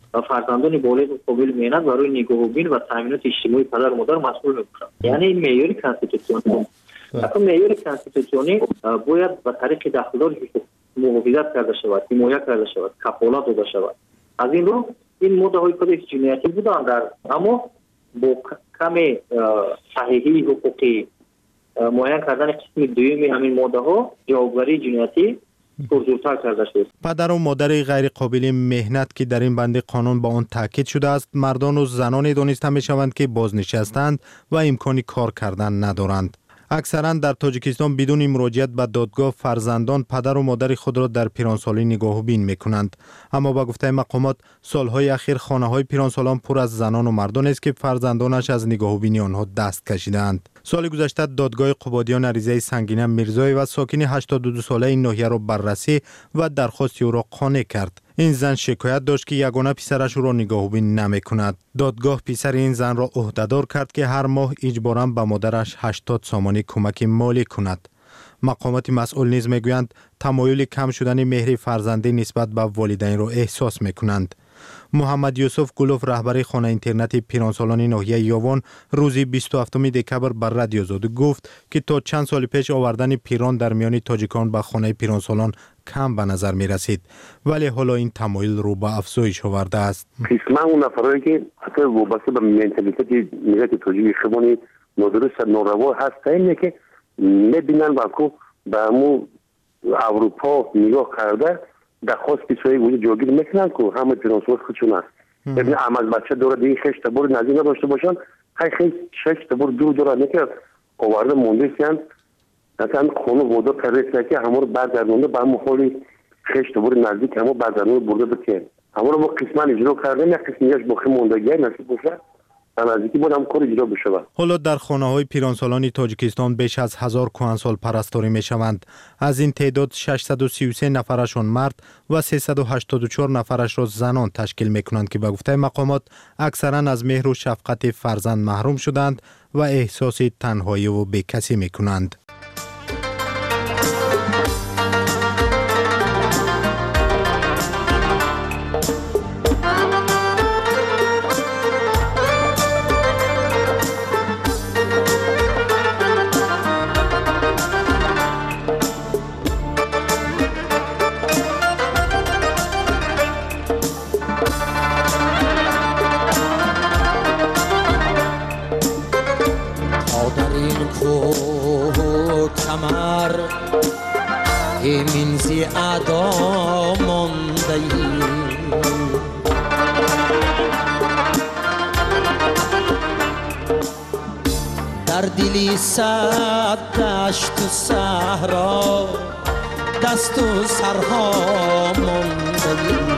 فرزندان بالغ قابل مهنت برای نگاهبین و تامینات اجتماعی پدر و مادر مسئول می‌کنند. یعنی این معیار کانستیتوسیونی است. معیار کانستیتوسیونی باید به طریق دستور محافظت کرده شود، حمایت کرده شود، کفالت داده شود. از این رو این ماده های کدکس جنایتی بودند در اما با کم صحیحی حقوقی معین کردن قسم دوم همین ماده ها جوابگری جنایتی پرزورتر کرده شد. پدر و مادر غیر قابل مهنت که در این بند قانون با آن تاکید شده است مردان و زنانی دانسته می شوند که بازنشستند و امکانی کار کردن ندارند. اکثرا در تاجیکستان بدون مراجعت به دادگاه فرزندان پدر و مادر خود را در پیرانسالی نگاهبین می‌کنند، اما با گفته مقامات سالهای اخیر خانه‌های پیرانسالان پر از زنان و مردان است که فرزندانش از نگاهبینی آنها دست کشیدند. سال گذشته دادگاه قبادیان عریضه سنگینه میرزایی و ساکن هشتاد و دو ساله این ناحیه را بررسی و درخواست او را قانع کرد. این زن شکایت داشت که یگانه پسرش او را نگاهبین نمی‌کند. دادگاه پسر این زن را عهده‌دار کرد که هر ماه اجباراً به مادرش هشتاد سامانی کمک مالی کند. مقامات مسئول نیز میگویند تمایل کم شدن مهر فرزندی نسبت به والدین را احساس می‌کنند. محمد یوسف گلوف رهبر خانه اینترنت پیرانسالان ناحیه یاوان روز بیست و هفتم دکبر بر رادیو آزادی گفت که تا چند سال پیش آوردن پیران در میان تاجیکان به خانه پیرانسالان کم به نظر می رسید، ولی حالا این تمایل رو به افزایش آورده است. قسما اون نفرایی که حتی وابسته به منتالیته ملت تاجیک خبانی نادرست ناروا هست اینه که میبینن باکو به همون اروپا نگاه کرده درخواست پیشایی وجود جاگیر میکنن که همه پیرانسال خودشون هست. ببین عمل بچه داره دیگه خش تبور نزدیک نداشته باشن، خیلی خیلی شش تبور دور داره نکرد آورده مونده سیان مثلا خونه ودا کرده که همه رو برگردونده به همون خالی خش تبور نزدیک همه برگردونده برده بکن همه رو با قسمان اجرا کرده نه قسمیش باقی موندگی نصیب بشه نزدیکی بود هم کار اجرا بشه. حالا در خانه های پیرانسالان تاجیکستان بیش از هزار کهنسال پرستاری می شوند. از این تعداد ششصد و سی و سه نفرشان مرد و سیصد و هشتاد و چهار نفرش را زنان تشکیل می کنند که به گفته مقامات اکثرا از مهر و شفقت فرزند محروم شدند و احساس تنهایی و بیکسی می کنند. منزی ادا مانده ای در دلی صد دشت و صحرا دست و سرها مانده ای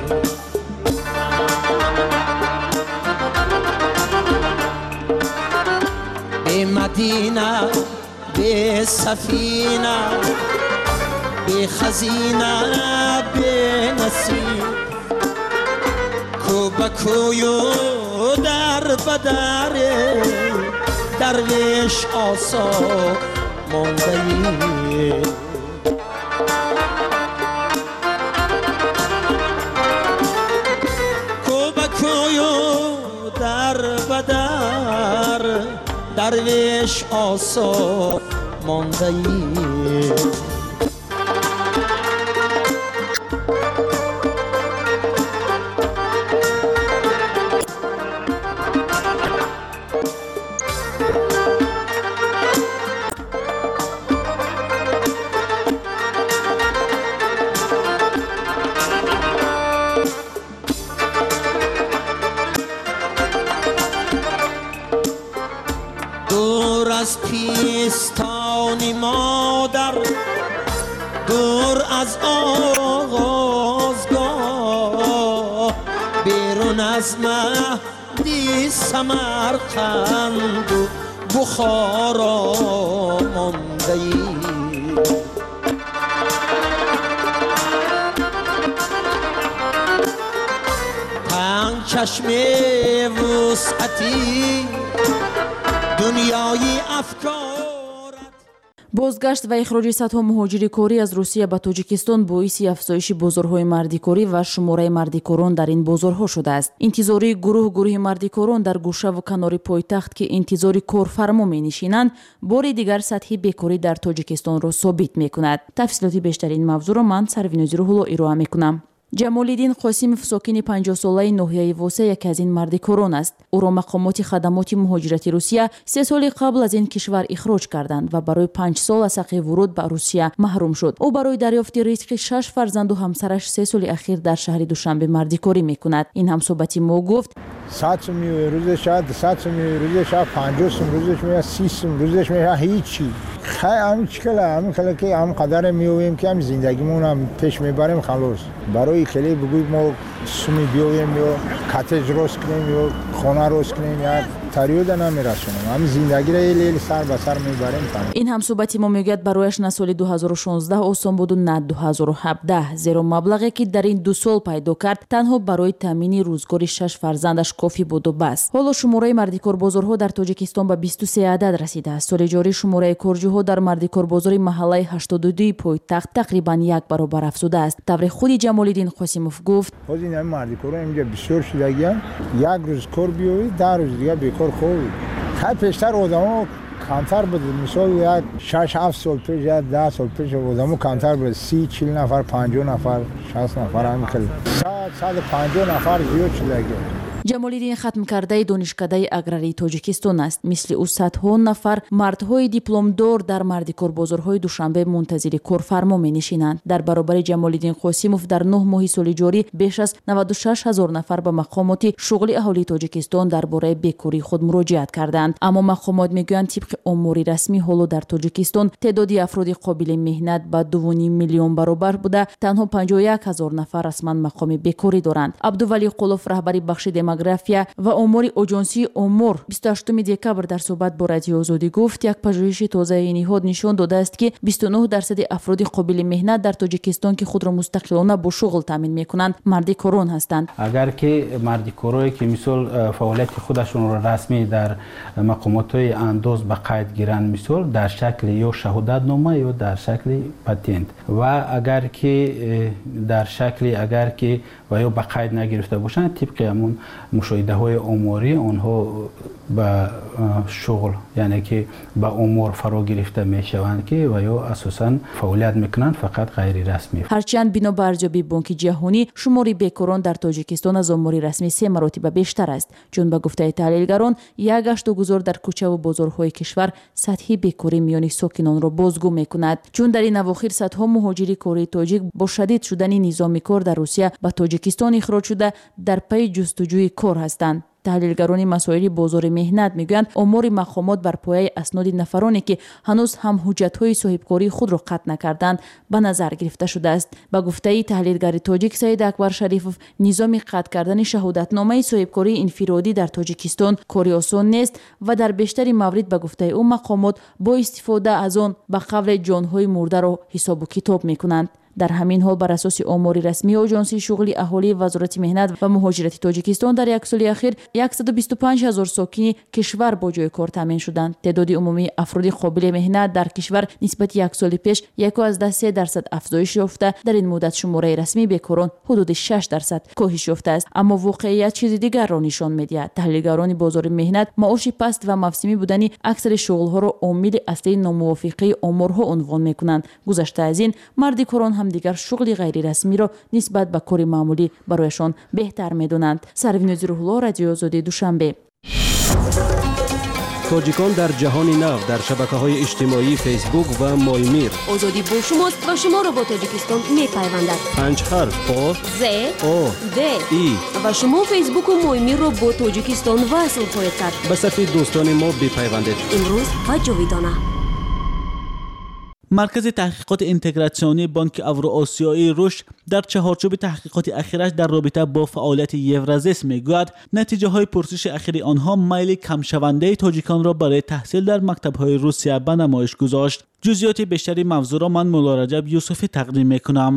به مدینه به سفینه به خزینه به نصیب کو به کویو در بدر درویش آسا مانده ای کو به کویو در بدر درویش آسا مانده ای از پیستان مادر دور از آغازگاه بیرون از مهدی سمرقند و بخارا مانده ای تنگ چشم وسعتی دنیای افکار. бозгашт ва ихроҷи садҳо муҳоҷири корӣ аз Русия ба Тоҷикистон боиси афзоиши бозорҳои мардикорӣ ва шумораи мардикорон дар ин бозорҳо шудааст. Интизории гурӯҳ гурӯҳи мардикорон дар гӯшаву канори пойтахт ки интизори корфармо менишинанд, бори дигар сатҳи бекорӣ дар Тоҷикистонро собит мекунад. Тафсилоти бештари ин мавзӯъро ман Сарвинӯзи Рӯҳулло ироа мекунам. ҷамолиддин қосимов сокини панҷоҳсолаи ноҳияи Воса яке аз ин мардикорон аст. ӯро мақомоти хадамоти муҳоҷирати Русия се соли қабл аз ин кишвар ихроҷ карданд ва барои панҷ сол аз ҳаққи вуруд ба Русия маҳрум шуд. ӯ барои дарёфти ризқи шаш фарзанду ҳамсараш се соли ахир дар шаҳри Душанбе мардикорӣ мекунад. ин ҳамсобати мо гуфт: сад сум миёяд рӯзеш шад, дусад сум миёяд рӯзеш шад, панҷоҳ сум рӯзеш миёяд, си сум рӯзеш миёяд, ҳеҷ хай ҳамин чӣ кала ҳамин кала ки ҳам қадаре меёвем ки ҳам зиндагимон ҳам пеш мебарем халос. барои хеле бугӯй мо суми биёвем ё коттедж рост кунем ё хона рост кунем як тариёда намерасонем. ҳамин зиндагиро ел сар ба сар мебарем. ин ҳамсобати мо мегӯяд барояш на соли дуҳазору шонздаҳ осон буду на дуҳазору ҳабдаҳ, зеро маблағе ки дар ин ду сол пайдо кард танҳо барои таъмини рӯзгори шаш фарзандаш кофӣ буду бас. ҳоло шумораи мардикорбозорҳо дар Тоҷикистон ба бисту се адад расидааст. соли ҷорӣ шумораи корҷӯҳо дар мардикорбозори маҳаллаи ҳаштоду дуи пойтахт тақрибан як баробар афзудааст. тавре худи Ҷамолиддин Қосимов гуфт: ҳозир ин мардикорҳо инҷа бисёр шудагиам, як рӯз кор биёвӣ, даҳ рӯз дига бекор ховӣ. хай пештар одамо камтар буд. мисол як шаш ҳафт сол пеш я даҳ сол пеш одамо камтар буд. си чил нафар, панҷоҳ нафар, шаст нафар ҳамин хел. сад саду панҷоҳ нафар зиёд шудагиам. Ҷамолиддин хатмкардаи донишкадаи аграрии Тоҷикистон аст. мисли ӯ садҳо нафар мардҳои дипломдор дар мардикорбозорҳои Душанбе мунтазири корфармо менишинанд. дар баробари Ҷамолиддин Қосимов дар нӯҳ моҳи соли ҷорӣ беш аз наваду шаш ҳазор нафар ба мақомоти шуғли аҳолии Тоҷикистон дар бораи бекории худ муроҷиат карданд. аммо мақомот мегӯянд тибқи омори расмӣ ҳоло дар Тоҷикистон теъдоди афроди қобили меҳнат ба ду ним миллион баробар буда танҳо панҷоҳ и як ҳазор нафар расман мақоми бекорӣ доранд. Абдувалӣ Қулов, раҳбари бахши демография ва омори оҷонсии омор, бисту ҳаштуми декабр дар суҳбат бо Радиои Озодӣ гуфт: як пажӯҳиши тозаи ниҳод нишон додааст ки бисту нӯҳ дарсади афроди қобили меҳнат дар Тоҷикистон ки худро мустақилона бо шуғл таъмин мекунанд мардикорон ҳастанд. агар ки мардикорое ки мисол фаъолияти худашонро расмӣ дар мақомотҳои андоз ба қайд гиранд, мисол дар шакли ё шаҳодатнома ё дар шакли патент, ва агар ки дар шакли агар ки ва ё ба қайд нагирифта бошанд, тибқи ҳамун мушоҳидаҳои оморӣ онҳо ба шуғл, яъне ки ба омор фаро гирифта мешаванд ки ва ё асосан фаъолият мекунанд фақат ғайрирасмӣ. ҳарчанд бино ба арзёбии Бонки ҷаҳонӣ шумори бекорон дар Тоҷикистон аз омори расмӣ се маротиба бештар аст. чун ба гуфтаи таҳлилгарон, як гашту гузор дар кӯчаву бозорҳои кишвар сатҳи бекорӣ миёни сокинонро бозгӯ мекунад. чун дар ин авохир садҳо муҳоҷири кории тоҷик бо шадид шудани низоми кор дар Русия ба Тоҷикистон ихроҷ шуда дар пайи ҷустуҷӯи кор ҳастанд. таҳлилгарони масоили бозори меҳнат мегӯянд омори мақомот бар пояи асноди нафароне ки ҳанӯз ҳам ҳуҷҷатҳои соҳибкории худро қатъ накарданд ба назар гирифта шудааст. ба гуфтаи таҳлилгари тоҷик Саид Акбар Шарифов, низоми қатъ кардани шаҳодатномаи соҳибкории инфиродӣ дар Тоҷикистон кори осон нест ва дар бештари маврид ба гуфтаи ӯ мақомот бо истифода аз он ба қавле ҷонҳои мурдаро ҳисобу китоб мекунанд. дар ҳамин ҳол бар асоси омори расмии оҷонсии шуғли аҳолии Вазорати меҳнат ва муҳоҷирати Тоҷикистон дар як соли ахир саду бисту панҷ ҳазор сокини кишвар бо ҷои кор таъмин шуданд. теъдоди умумии афроди қобили меҳнат дар кишвар нисбати як соли пеш яку азда се дарсад афзоиш ёфта, дар ин муддат шумораи расмии бекорон ҳудуди шаш дарсад коҳиш ёфтааст. аммо воқеият чизи дигарро нишон медиҳад. таҳлилгарони бозори меҳнат маоши паст ва мавсимӣ будани аксари шуғлҳоро омили аслии номувофиқии оморҳо унвон мекунанд. гузашта аз ин, мардикорон ҳам дигар шуғли ғайрирасмиро нисбат ба кори маъмулӣ барояшон беҳтар медонанд. Сарвинӯзи Рӯҳулло, Радиои Озодӣ, Душанбе. тоҷикон дар ҷаҳони нав дар шабакаҳои иҷтимоӣ фейсбук ва Моймир. озодӣ бо шумост ва шуморо бо Тоҷикистон мепайвандад. панҷ ҳарф о з о д и ва шумо фейсбуку Моймирро бо Тоҷикистон васл хоҳед кард. ба сафи дӯстони мо бипайвандед. имрӯз ва ҷовидона. مرکز تحقیقات اینتگراسیونی بانک اوراسیایی رشد در چهارچوب تحقیقات اخیرش در رابطه با فعالیت یورازیس میگوید نتیجه های پرسش اخیر آنها میل کم شونده تاجیکان را برای تحصیل در مکتب‌های روسیه به نمایش گذاشت. جزئیات بیشتری موضوع را من مولا رجب یوسفی تقدیم میکنم.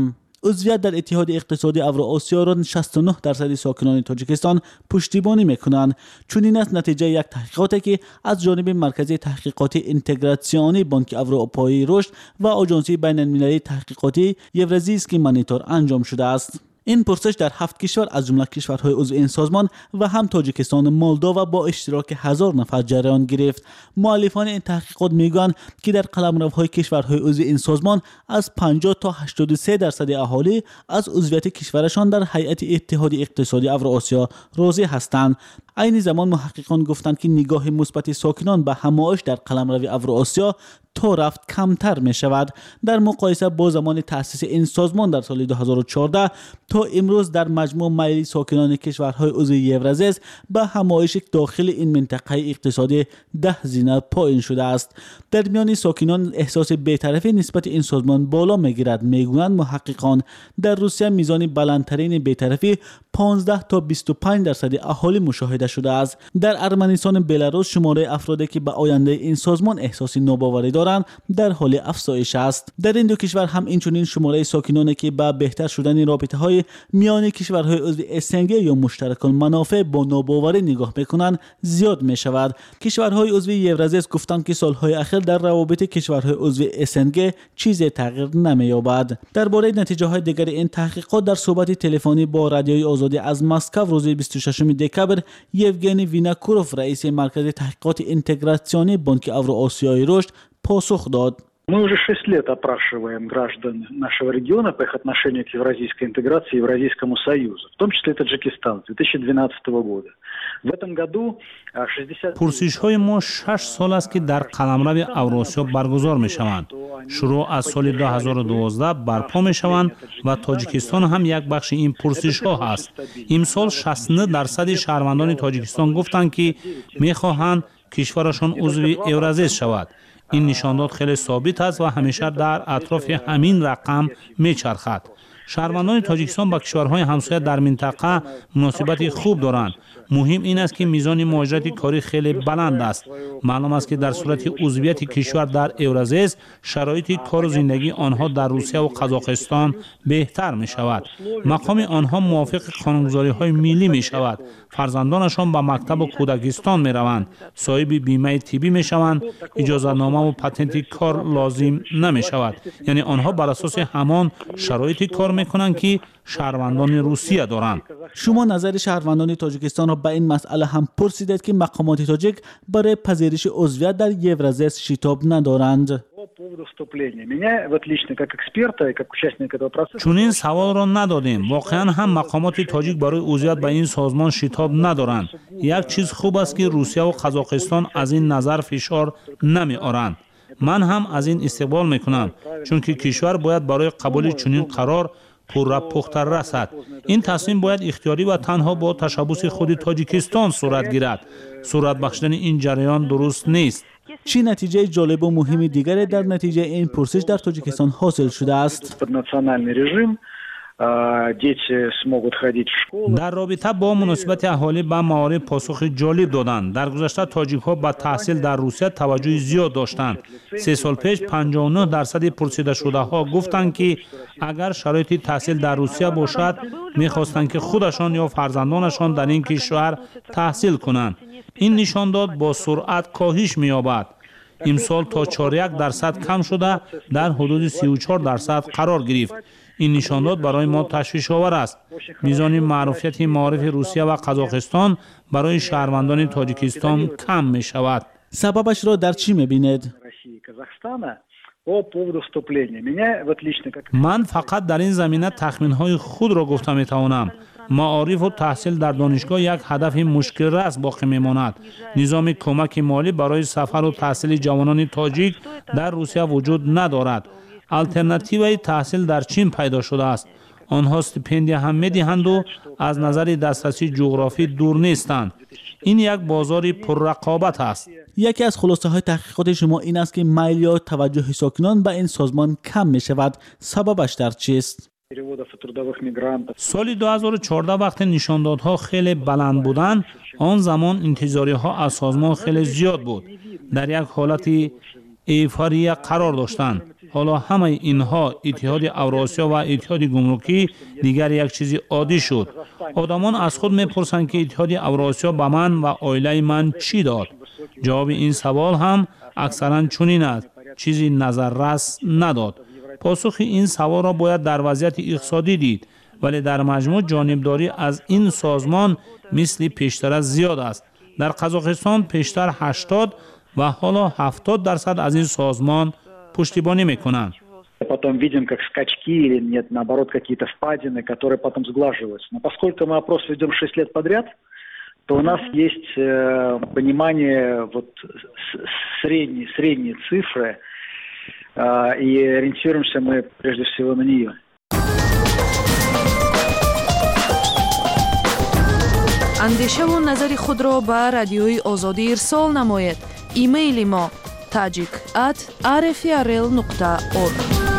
عضویت در اتحاد اقتصادی اوراسیا را شصت و نه درصد ساکنان تاجیکستان پشتیبانی میکنند. چون این است نتیجه یک تحقیقاتی که از جانب مرکز تحقیقاتی اینتگراسیونی بانک اروپایی رشد و آژانسی بین المللی تحقیقاتی یورازیسکی مانیتور انجام شده است. این پرسش در هفت کشور از جمله کشورهای عضو این سازمان و هم تاجیکستان و مولداوا با اشتراک هزار نفر جریان گرفت. مؤلفان این تحقیقات میگویند که در قلمروهای کشورهای عضو این سازمان از پنجاه تا هشتاد و سه درصد اهالی از عضویت کشورشان در هیئت اتحاد اقتصادی اوراسیا راضی هستند. عین زمان محققان گفتند که نگاه مثبت ساکنان به همایش در قلمرو اوراسیا تا رفت کمتر می شود. در مقایسه با زمان تأسیس این سازمان در سال دو هزار و چهارده تا امروز در مجموع میل ساکنان کشورهای عضو یورازیس به همایش داخل این منطقه اقتصادی ده زینه پایین شده است. در میان ساکنان احساس بی‌طرفی نسبت این سازمان بالا میگیرد. میگویند محققان در روسیه میزان بلندترین بی‌طرفی پانزده تا بیست و پنج درصد اهالی مشاهده شده است. در ارمنستان و بلاروس شماره افرادی که به آینده این سازمان احساس ناباوری دارند در حال افزایش است. در این دو کشور هم اینچنین شماره ساکنانی که به بهتر شدن رابطه‌های میان کشورهای عضو اسنگه یا مشترکان منافع با ناباوری نگاه می‌کنند زیاد می‌شود. کشورهای عضو یورازیس گفتند که سال‌های اخیر در روابط کشورهای عضو اسنگه چیزی تغییر نمی‌یابد. درباره نتیجه‌های دیگر این تحقیقات در صحبت تلفنی با رادیوی آزادی از مسکو روز بیست و ششم دکبر یوگنی ویناکوروف رئیس مرکز تحقیقات اینتگراسیونی بانک اوراسیایی رشد پاسخ داد. Мы уже шесть лет опрашиваем граждан нашего региона по их отношению к евразийской интеграции и Евразийскому союзу, в том числе Таджикистан с две тысячи двенадцатого года. В этом году шестьдесят پرسش‌های ما شش سال است که در قلمرو اوراسیا برگزار می‌شوند. شروع از سال دو هزار و دوازده برپا می‌شوند و تاجیکستان هم یک بخش این پرسش‌ها است. امسال شصت و نه درصد شهروندان تاجیکستان گفتند که می‌خواهند کشورشان عضو یورازیس شود. این نشانداد خیلی ثابت است و همیشه در اطراف همین رقم میچرخد. شهروندان تاجیکستان با کشورهای همسایه در منطقه مناسبت خوب دارند. مهم این است که میزان مهاجرت کاری خیلی بلند است. معلوم است که در صورت عضویت کشور در یورازیس شرایط کار و زندگی آنها در روسیه و قزاقستان بهتر می شود. مقام آنها موافق قانونگذاری های ملی می شود. فرزندانشان به مکتب و کودکستان می روند. صاحب بیمه طبی می شوند. اجازه نامه و پتنت کار لازم نمی شود. یعنی آنها بر اساس همان شرایط کار می کنند که شهروندان روسیه دارند. شما نظر شهروندان تاجیکستان را به این مسئله هم پرسیدید که مقامات تاجیک برای پذیرش عضویت در یورازیس شتاب ندارند. چون این سوال را ندادیم. واقعا هم مقامات تاجیک برای عضویت به این سازمان شتاب ندارند. یک چیز خوب است که روسیه و قزاقستان از این نظر فشار نمی آورند. من هم از این استقبال میکنم، چون که کشور باید برای قبول چنین قرار پرپختر رسد. این تصمیم باید اختیاری و تنها با تشبث خود تاجیکستان صورت گیرد. صورت بخشیدن این جریان درست نیست. چی نتیجه جالب و مهمی دیگری در نتیجه این پرسش در تاجیکستان حاصل شده است؟ در رابطه با مناسبت اهالی به موارد پاسخ جالب دادند. در گذشته تاجیک ها به تحصیل در روسیه توجه زیاد داشتند. سه سال پیش پنجاه و نه درصد پرسیده شده ها گفتند که اگر شرایط تحصیل در روسیه باشد میخواستند که خودشان یا فرزندانشان در این کشور تحصیل کنند. این نشان داد با سرعت کاهش می‌یابد. امسال تا چهار و یک درصد کم شده در حدود سی و چهار درصد قرار گرفت. این نشانات برای ما تشویش آور است. میزان معرفت معارف روسیه و قزاقستان برای شهروندان تاجیکستان کم می شود. سببش را در چی می بینید؟ من فقط در این زمینه تخمین‌های خود را گفته می توانم. معارف و تحصیل در دانشگاه یک هدف مشکل رس باقی میماند. نظام کمک مالی برای سفر و تحصیل جوانان تاجیک در روسیه وجود ندارد. الترناتیوی تحصیل در چین پیدا شده است. آنها استیپندیا هم می‌دهند و از نظر دسترسی جغرافی دور نیستند. این یک بازار پررقابت است. یکی از خلاصه های تحقیقات شما این است که میل یا توجه ساکنان به این سازمان کم می شود. سببش در چیست؟ سال دو هزار و چهارده وقتی نشاندادها خیلی بلند بودند، آن زمان انتظاری ها از سازمان خیلی زیاد بود. در یک حالت ایفاری قرار داشتند. حالا همه اینها اتحاد اوراسیا و اتحاد گمرکی دیگر یک چیز عادی شد. آدمان از خود میپرسند که اتحاد اوراسیا به من و عائله من چی داد؟ جواب این سوال هم اکثرا چنین است: چیزی نظررس نداد. پاسخ این سوال را باید در وضعیت اقتصادی دید، ولی در مجموع جانبداری از این سازمان مثل پیشتر از زیاد است. در قزاقستان پیشتر هشتاد و حالا هفتاد درصد از این سازمان پشتیبانی میکنند. Потом видим, как скачки или нет, наоборот, какие-то впадины, которые потом сглаживаются. Но поскольку мы опрос ведем шесть лет подряд, то у нас есть э, понимание вот средней, средней цифры, э, и ориентируемся мы прежде всего на нее. اندیشه و نظر خود را به رادیوی آزادی ارسال نماید. ایمیل ما tajik at r f r l nokta org.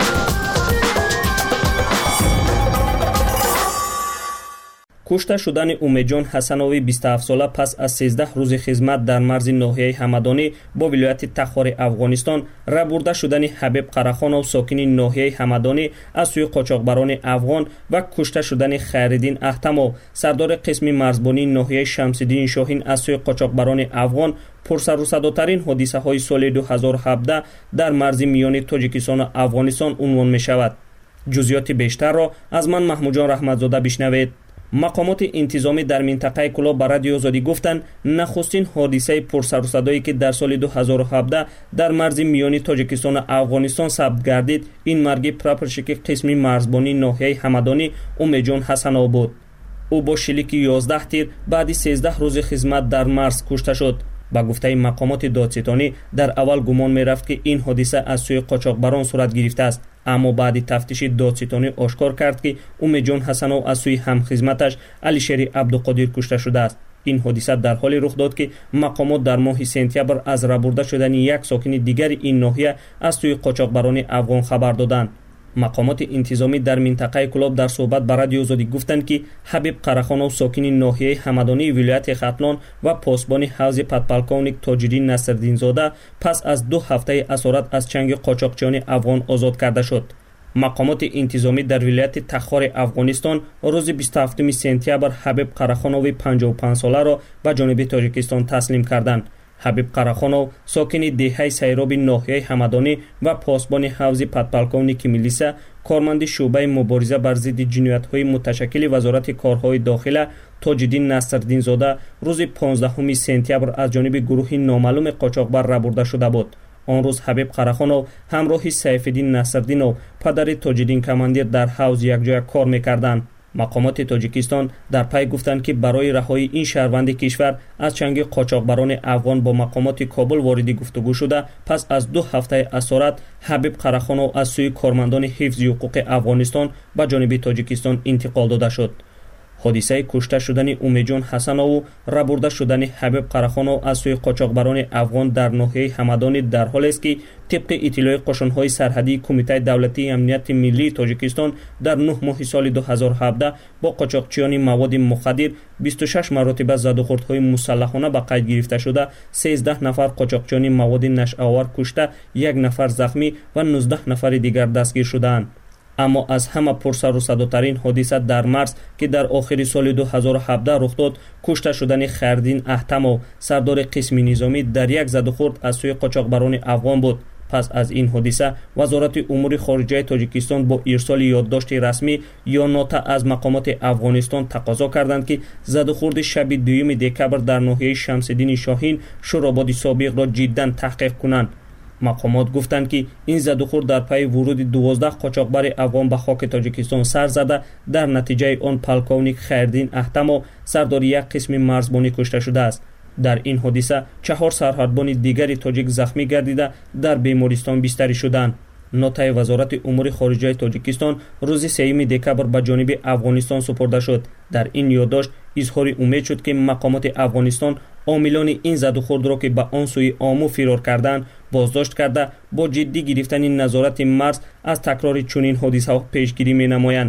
کشته شدن اومجان حسنوی بیست و هفت ساله پس از سیزده روز خدمت در مرز ناحیه همدانی با ولایت تخار افغانستان، ربرده شدن حبیب قراخانov ساکن ناحیه همدانی از سوی قاچاقبران افغان و کشته شدن خیرالدین احتمو سردار قسم مرزبانی ناحیه شمس‌الدین شاهین از سوی قاچاقبران افغان پرسر و صداترین حادثه های سال دو هزار و هفده در مرز میان تاجیکستان و افغانستان عنوان می شود. جزئیات بیشتر را از من محمود جان رحمتزاده بشنوید. مقامات انتظامی در منطقه کلاب به رادیو آزادی گفتند نخستین حادثه پرسر و صدایی که در سال دو هزار و هفده در مرز میانی تاجیکستان و افغانستان ثبت گردید این مرگ پراپرشک قسم مرزبانی ناحیه همدانی اومجان حسنو بود. او با شلیک یازده تیر بعد سیزده روز خدمت در مرز کشته شد. با گفته مقامات دادستانی در اول گمان می رفت که این حادثه از سوی قاچاقبران صورت گرفته است، اما بعد تفتیش دادستانی آشکار کرد که اومجان حسنو از سوی همخدمتش علیشری عبدالقادر کشته شده است. این حادثه در حالی رخ داد که مقامات در ماه سپتامبر از ربرده شدن یک ساکن دیگر این ناحیه از سوی قاچاقبران افغان خبر دادند. مقامات انتظامی در منطقه کلاب در صحبت با رادیو آزادی گفتند که حبیب قراخانov ساکن ناحیه همدانی ولایت ختلان و پاسبان حوض پدپالکونیک تاج‌الدین نصرالدین زاده پس از دو هفته اسارت از چنگ قاچاقچیان افغان آزاد کرده شد. مقامات انتظامی در ولایت تخار افغانستان روز بیست و هفتم سپتامبر حبیب قراخانov پنجاه و پنج ساله را به جانب تاجیکستان تسلیم کردند. حبیب قراخانov ساکن دهه سیراب ناحیه همدانی و پاسبان حوض پدپالکونیک میلیسا، کارمند شعبه مبارزه بر ضد جنایت‌های متشکل وزارت کارهای داخله تاج‌الدین نصرالدین زاده روز پانزدهم سپتامبر از جانب گروه نامعلوم قاچاقبر ربرده شده بود. آن روز حبیب قراخانov همراه سیف‌الدین نصرالدینov پدر تاج‌الدین کماندیر در حوض یکجا کار می‌کردند. مقامات تاجیکستان در پی گفتند که برای رهایی این شهروند کشور از چنگ قاچاقبران افغان با مقامات کابل وارد گفتگو شده پس از دو هفته اسارت حبیب قراخانov از سوی کارمندان حفظ حقوق افغانستان به جانب تاجیکستان انتقال داده شد. حادثه کشته شدن اومجان حسنو و ربرده شدن حبیب قراخانov از سوی قاچاقبران افغان در ناحیه همدانی در حالی است که طبق اطلاع قشن‌های سرحدی کمیته دولتی امنیت ملی تاجیکستان در نه ماه سال دو هزار و هفده با قاچاقچیان مواد مخدر بیست و شش مرتبه زدوخوردهای مسلحانه به قید گرفته شده، سیزده نفر قاچاقچیان مواد نشه‌آور کشته، یک نفر زخمی و نوزده نفر دیگر دستگیر شدند. اما از همه پرسر و صداترین حادثه در مرز که در آخر سال دو هزار و هفده رخ داد کشته شدن خیرالدین احتمو سردار قسم نظامی در یک زدوخورد از سوی قاچاقبران افغان بود. پس از این حادثه وزارت امور خارجه تاجیکستان با ارسال یادداشت رسمی یا نوتا از مقامات افغانستان تقاضا کردند که زدوخورد شب دوم دکبر در ناحیه شمس‌الدین شاهین شوراباد سابق را جداً تحقیق کنند. مقامات گفتند که این زدوخورد در پی ورود دوازده قاچاقبر افغان به خاک تاجیکستان سر زده، در نتیجه آن پالکونیک خیرالدین احتمو سردار یک قسم مرزبانی کشته شده است. در این حادثه چهار سرحدبان دیگری تاجیک زخمی گردیده در بیمارستان بستری شدند. نوتای وزارت امور خارجه تاجیکستان روز سوم دکبر به جانب افغانستان سپرده شد. در این یادداشت اظهار امید شد که مقامات افغانستان عاملان این زدوخورد را که به آن سوی آمو فرار کردند بازداشت کرده با جدی گرفتن نظارت مرز از تکرار چنین حادثه‌ها پیشگیری می‌نمایند.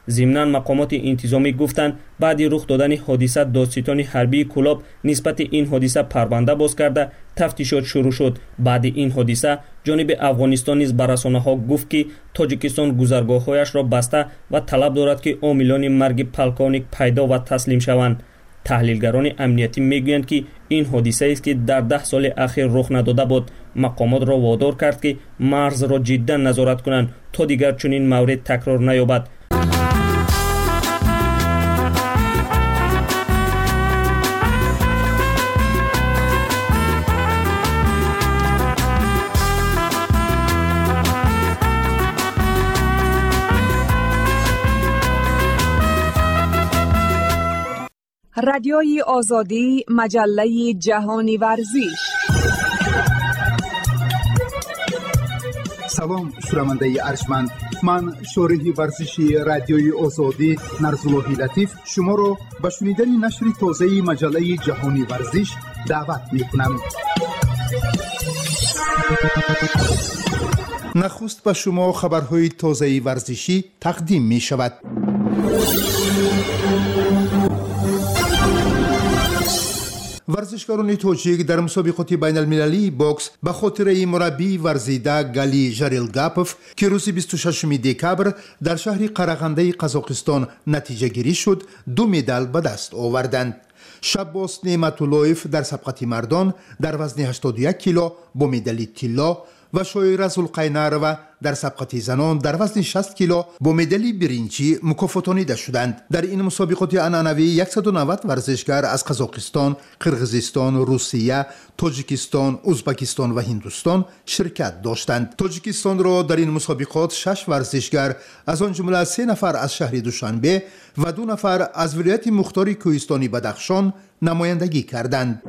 ضمناً مقامات انتظامی گفتند بعد رخ دادن حادثه دادستان حربی کلاب نسبت این حادثه پرونده باز کرده تفتیشات شروع شد. بعد این حادثه جانب افغانستان نیز به رسانه‌ها گفت که تاجیکستان گذرگاه‌هایش را بسته و طلب دارد که عاملان مرگ پلکانیک پیدا و تسلیم شوند. تحلیلگران امنیتی میگویند که این حادثه است که در ده سال اخیر رخ نداده بود. مقامات را وادار کرد که مرز را جدا نظارت کنند تا دیگر چنین مورد تکرار نیابد. رادیوی آزادی، مجله جهانی ورزش. سلام شنونده ارجمند، من شارح ورزشی رادیوی آزادی نرزاللهی لطیف شما را به شنیدن نشر تازه مجله جهانی ورزش دعوت می‌کنم. نخست به شما خبرهای تازه ورزشی تقدیم می شود. ورزشکاران تاجیک در مسابقات بین المللی بوکس به خاطر مربی ورزیده گالی ژاریلگاپوف که روز بیست و ششم دکبر در شهر قرغنده قزاقستان نتیجه گیری شد، دو مدال به دست آوردند. شباس نعمت‌اللهیف در سبقت مردان در وزن هشتاد و یک کیلو با مدال طلا و شایره ذوالقینروا در سبقت زنان در وزن شصت کیلو با مدال برنجی مکافاتانیده شدند. در این مسابقات عنعنوی صد و نود ورزشکار از قزاقستان، قرغیزستان، روسیه، تاجیکستان، ازبکستان و هندوستان شرکت داشتند. تاجیکستان را در این مسابقات شش ورزشکار از آن جمله سه نفر از شهر دوشنبه و دو نفر از ولایت مختار کوهستانی بدخشان نمایندگی کردند.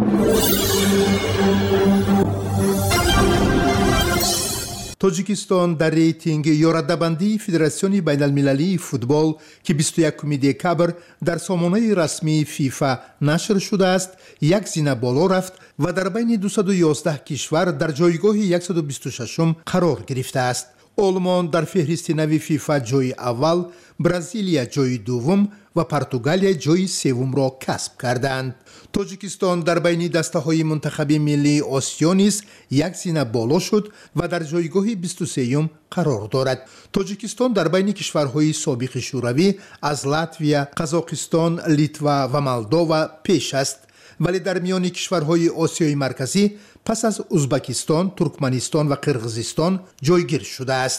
تاجیکستان در ریتینگ یا رده‌بندی فدراسیون بین المللی فوتبال که بیست و یکم دکبر در سامانه رسمی فیفا نشر شده است یک زینه بالا رفت و در بین دویست و یازده کشور در جایگاه صد و بیست و ششم قرار گرفته است. آلمان در فهرست نوی فیفا جای اول، برزیلیا جای دوم و پرتغالیا جای سوم را کسب کردند. تاجیکستان در بین دسته های منتخب ملی آسیا نیز یک زینه بالا شد و در جایگاه بیست و سوم قرار دارد. تاجیکستان در بین کشورهای سابق شوروی از لاتویا، قزاقستان، لیتوا و مولداوا پیش است، ولی در میان کشورهای آسیای مرکزی پس از ازبکستان، ترکمنستان و قرغیزستان جایگیر شده است.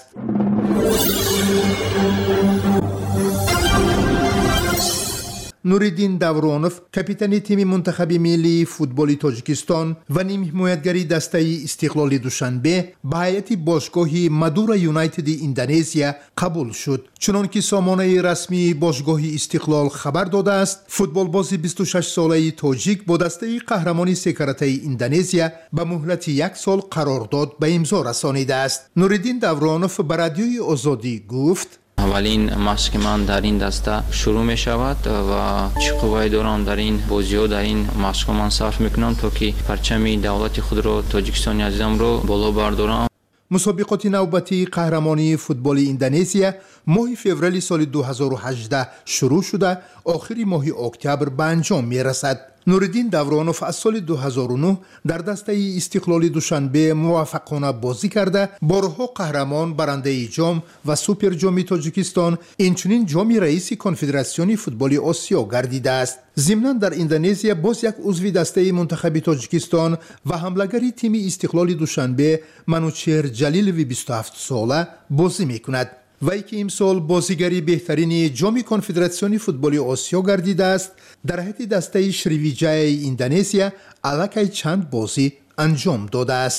نوریدین دورونوف کاپیتان تیم منتخب ملی فوتبال تاجیکستان و نیم حمایتگری دسته استقلال دوشنبه به هیئت باشگاه مادورا یونایتد اندونزیا قبول شد. چنانکه سامانه رسمی باشگاه استقلال خبر داده است، فوتبال باز بیست و شش ساله تاجیک با دسته قهرمانی سه کرته اندونزیا به مهلت یک سال قرارداد به امضا رسانیده است. نوریدین دورونوف به رادیوی آزادی گفت: اولین مشق که من در این دسته شروع می شود و چه قوای دارم در این بازی ها در این مشق من صرف میکنم تا که پرچم دولت خود را تاجیکستان عزیزم را بالا بردارم. مسابقات نوبتی قهرمانی فوتبال اندونزیا ماه فوریه سال دو هزار و هجده شروع شده، آخر ماه اکتبر به انجام می رسد. نوریدین دورونوف از سال دو هزار و نه در دسته استقلال دوشنبه موفقانه بازی کرده، بارها قهرمان، برنده جام و سوپر جام تاجیکستان، اینچنین جام رئیس کنفدراسیون فوتبال آسیا گردیده است. ضمناً در اندونزیا باز یک عضو دسته منتخب تاجیکستان و حمله‌گر تیم استقلال دوشنبه منوچهر جلیلوی بیست و هفت ساله بازی میکند. وی که امسال بازیگری بهترین جام کنفدراسیون فوتبال آسیا گردیده است، در حیط دسته شریویجای اندونزیا الکی چند بازی انجام داده است.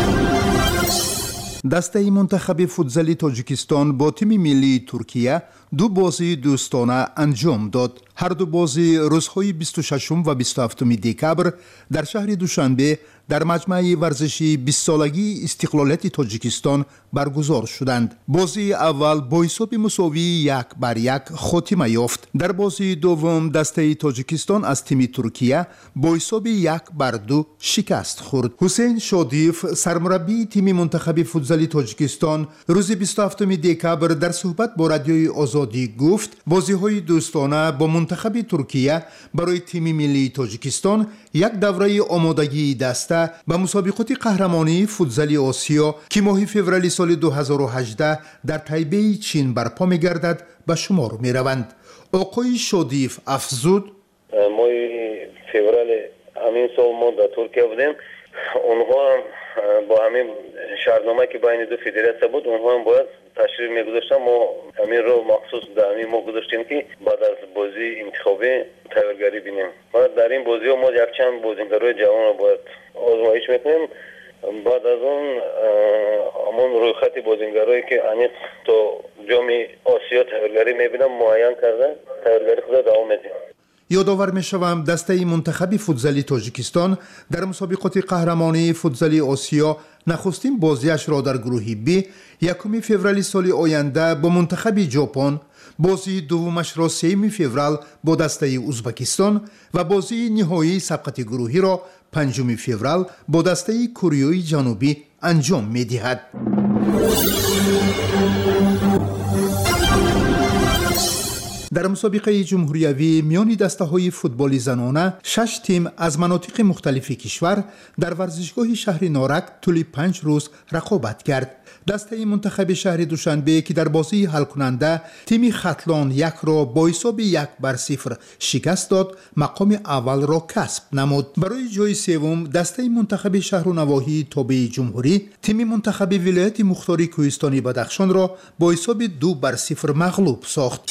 دسته منتخب فوتزال تاجیکستان با تیم ملی ترکیه دو بازی دوستانه انجام داد. هر دو بازی روزهای بیست و ششم و بیست و هفتم دکبر در شهر دوشنبه در مجمع ورزشی بیست سالگی استقلالیت تاجیکستان برگزار شدند. بازی اول با حساب مساوی یک بر یک خاتمه یافت. در بازی دوم دسته تاجیکستان از تیم ترکیه با حساب یک بر دو شکست خورد. حسین شادیف سرمربی تیم منتخب فوتبال تاجیکستان روز بیست و هفتم دکبر در صحبت با رادیوی آزادی گفت بازی‌های دوستانه با منتخب ترکیه برای تیم ملی تاجیکستان یک دوره آمادگی دسته به مسابقات قهرمانی فوتبال آسیا که ماه فوریه سال دو هزار و هجده در تایپی چین برپا می‌گردد به شمار می‌روند. آقای شادیف افزود ماه فوریه همین سال ما در ترکیه بودیم. اونها هم با همین شرطنامه که بین دو فدراسیون بود اونها هم باید تشریف می‌گذاشتن. ما همین رو مخصوص در همین ما گذاشتیم که بعد از بازی انتخابی تیارگری بینیم. و در این بازی ها ما یک چند بازیگرای جوان رو باید آزمایش میکنیم. بعد از اون همون روی خط بازیگرایی که انیق تا جام آسیا تیارگری میبینم معین کرده تیارگری خود دوام میدیم. یادآور می‌شوم دسته منتخب فوتبال تاجیکستان در مسابقات قهرمانی فوتبال آسیا نخستین بازیش را در گروه بی یکم فوریه سال آینده با منتخب ژاپن، بازی دومش را سوم فوریه با دسته ازبکستان و بازی نهایی سبقت گروهی را پنجم فوریه با دسته کره جنوبی انجام می‌دهد. در مسابقه جمهوریوی میان دسته‌های فوتبال زنانه شش تیم از مناطق مختلف کشور در ورزشگاه شهر نارک طول پنج روز رقابت کرد. دسته منتخب شهر دوشنبه که در بازی حل کننده تیم ختلان یک را با حساب یک بر صفر شکست داد مقام اول را کسب نمود. برای جای سوم دسته منتخب شهر و نواحی تابع جمهوری تیم منتخب ولایت مختاری کوهستانی بدخشان را با حساب دو بر صفر مغلوب ساخت.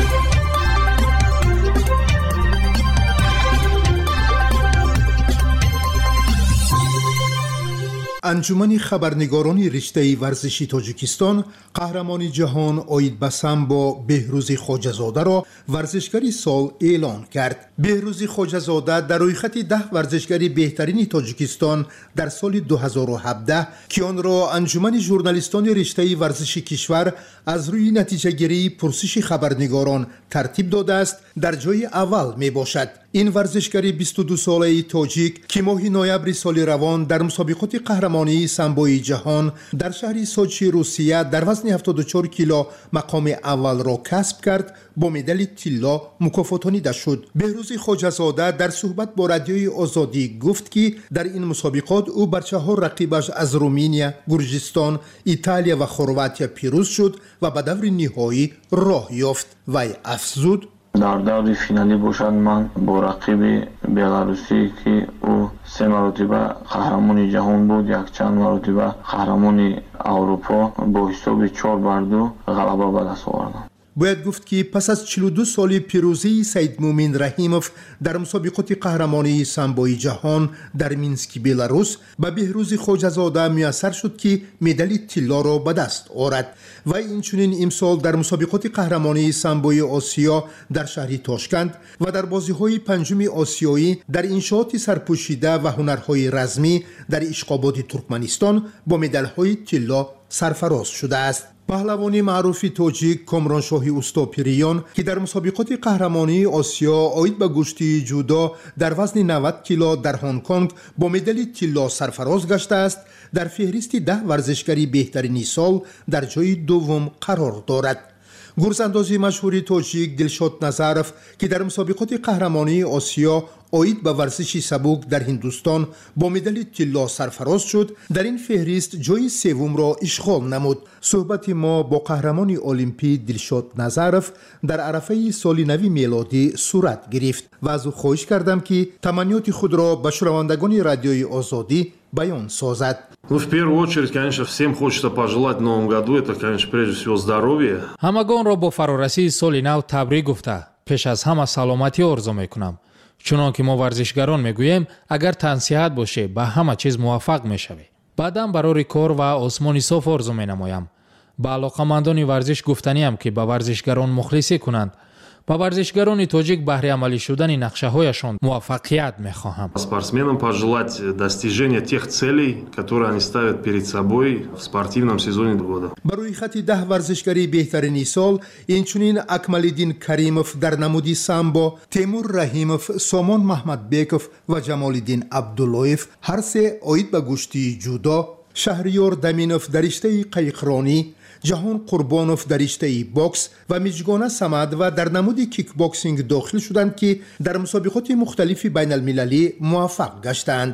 انجمن خبرنگاران رشته ورزشی تاجیکستان قهرمان جهان آید بسم با بهروز خواجه‌زاده را ورزشگری سال اعلان کرد. بهروز خواجه‌زاده در روی خط ده ورزشگری بهترین تاجیکستان در سال دو هزار و هفده که آن را انجمن ژورنالیستان رشته ورزشی کشور از روی نتیجه گیری پرسش خبرنگاران ترتیب داده است در جای اول می باشد. این ورزشگری بیست و دو ساله تاجیک که ماه نوامبر سال روان در مسابقات قهرمانی سامبوی جهان در شهر سوچی روسیه در وزن هفتاد و چهار کیلو مقام اول را کسب کرد با مدال طلا مکافاتانیده شد. بهروز خواجه‌زاده در صحبت با رادیوی آزادی گفت که در این مسابقات او بر چهار رقیبش از رومانیا، گرجستان، ایتالیا و خرواتیا پیروز شد و به دور نهایی راه یافت. وی افزود در دور فینالی باشد من با رقیب بلاروسی که او سه مرتبه قهرمان جهان بود یک چند مرتبه قهرمان اروپا با حساب چهار بر دو غلبه به دست آوردم. باید گفت که پس از چهل و دو سال پیروزی سید مومن رحیموف در مسابقات قهرمانی سامبوی جهان در مینسک بلاروس به بهروز خواجه‌زاده میسر شد که مدال طلا را به دست آورد. و اینچنین امسال در مسابقات قهرمانی سامبوی آسیا در شهر تاشکند و در بازی‌های پنجم آسیایی در انشاءات سرپوشیده و هنرهای رزمی در اشقاباد ترکمنستان با مدال‌های طلا سرفراز شده است. پهلوانی معروف تاجیک کامرانشاهی اوستاپیریان که در مسابقات قهرمانی آسیا آید به گشتی جودا در وزن نود کیلو در هنگ کنگ با مدال طلا سرفراز گشته است در فهرست ده ورزشگری بهترین سال در جای دوم قرار دارد. گرزاندازی مشهوری تاجیک دلشاد نظرف که در مسابقات قهرمانی آسیا آید به ورزش سبک در هندوستان با مدال طلا سرفراز شد در این فهرست جای سوم را اشغال نمود. صحبت ما با قهرمان المپی دلشاد نظرف در عرفه سال نو میلادی صورت گرفت و از او خواهش کردم که تمنیات خود را به شنوندگان رادیوی آزادی بیان سازد. Ну, в первую очередь, конечно, всем хочется пожелать в новом году, это, конечно, прежде всего здоровье. ҳамагонро бо фарорасии соли нав табрик гуфта, пеш аз ҳама саломатӣ орзу мекунам. чунон ки мо варзишгарон мегӯем, агар тансиҳат боше, ба ҳама чиз муваффақ мешавӣ. баъдан барори кор ва осмони соф орзу менамоям. ба алоқамандони варзиш гуфтаниам ки ба варзишгарон мухлисӣ кунанд. ба варзишгарони тоҷик баҳри амалӣ шудани нақшаҳояшон муваффақият мехоҳам. Спортсменам пожелать достижения тех целей, которые они ставят перед собой в спортивном сезоне года. ба рӯи хати даҳ варзишгари беҳтарини сол инчунин Акмалиддин Каримов дар намуди самбо, Темур Раҳимов, Сомон Маҳмадбеков ва Ҷамолиддин Абдуллоев ҳар се оид ба гӯшти ҷудо, Шаҳриёр Даминов дар риштаи қайқронӣ, ҷаҳон Қурбонов дар риштаи бокс ва Миҷгона Самад ва дар намуди кикбоксинг дохил шуданд ки дар мусобиқоти мухталифи байналмилалӣ муваффақ гаштанд.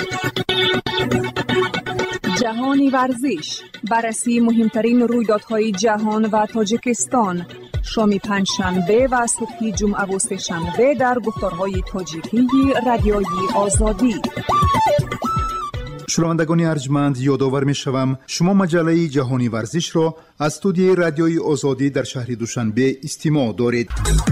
ҷаҳони варзиш барраси муҳимтарин рӯйдодҳои ҷаҳон ва Тоҷикистон шоми панҷшанбе ва субҳи ҷумъаву сешанбе дар гуфторҳои тоҷикии радиои Озодӣ. шунавандагони арҷманд, ёдовар мешавам шумо маҷаллаи ҷаҳони варзишро аз студияи радиои Озодӣ дар шаҳри Душанбе истимоъ доред.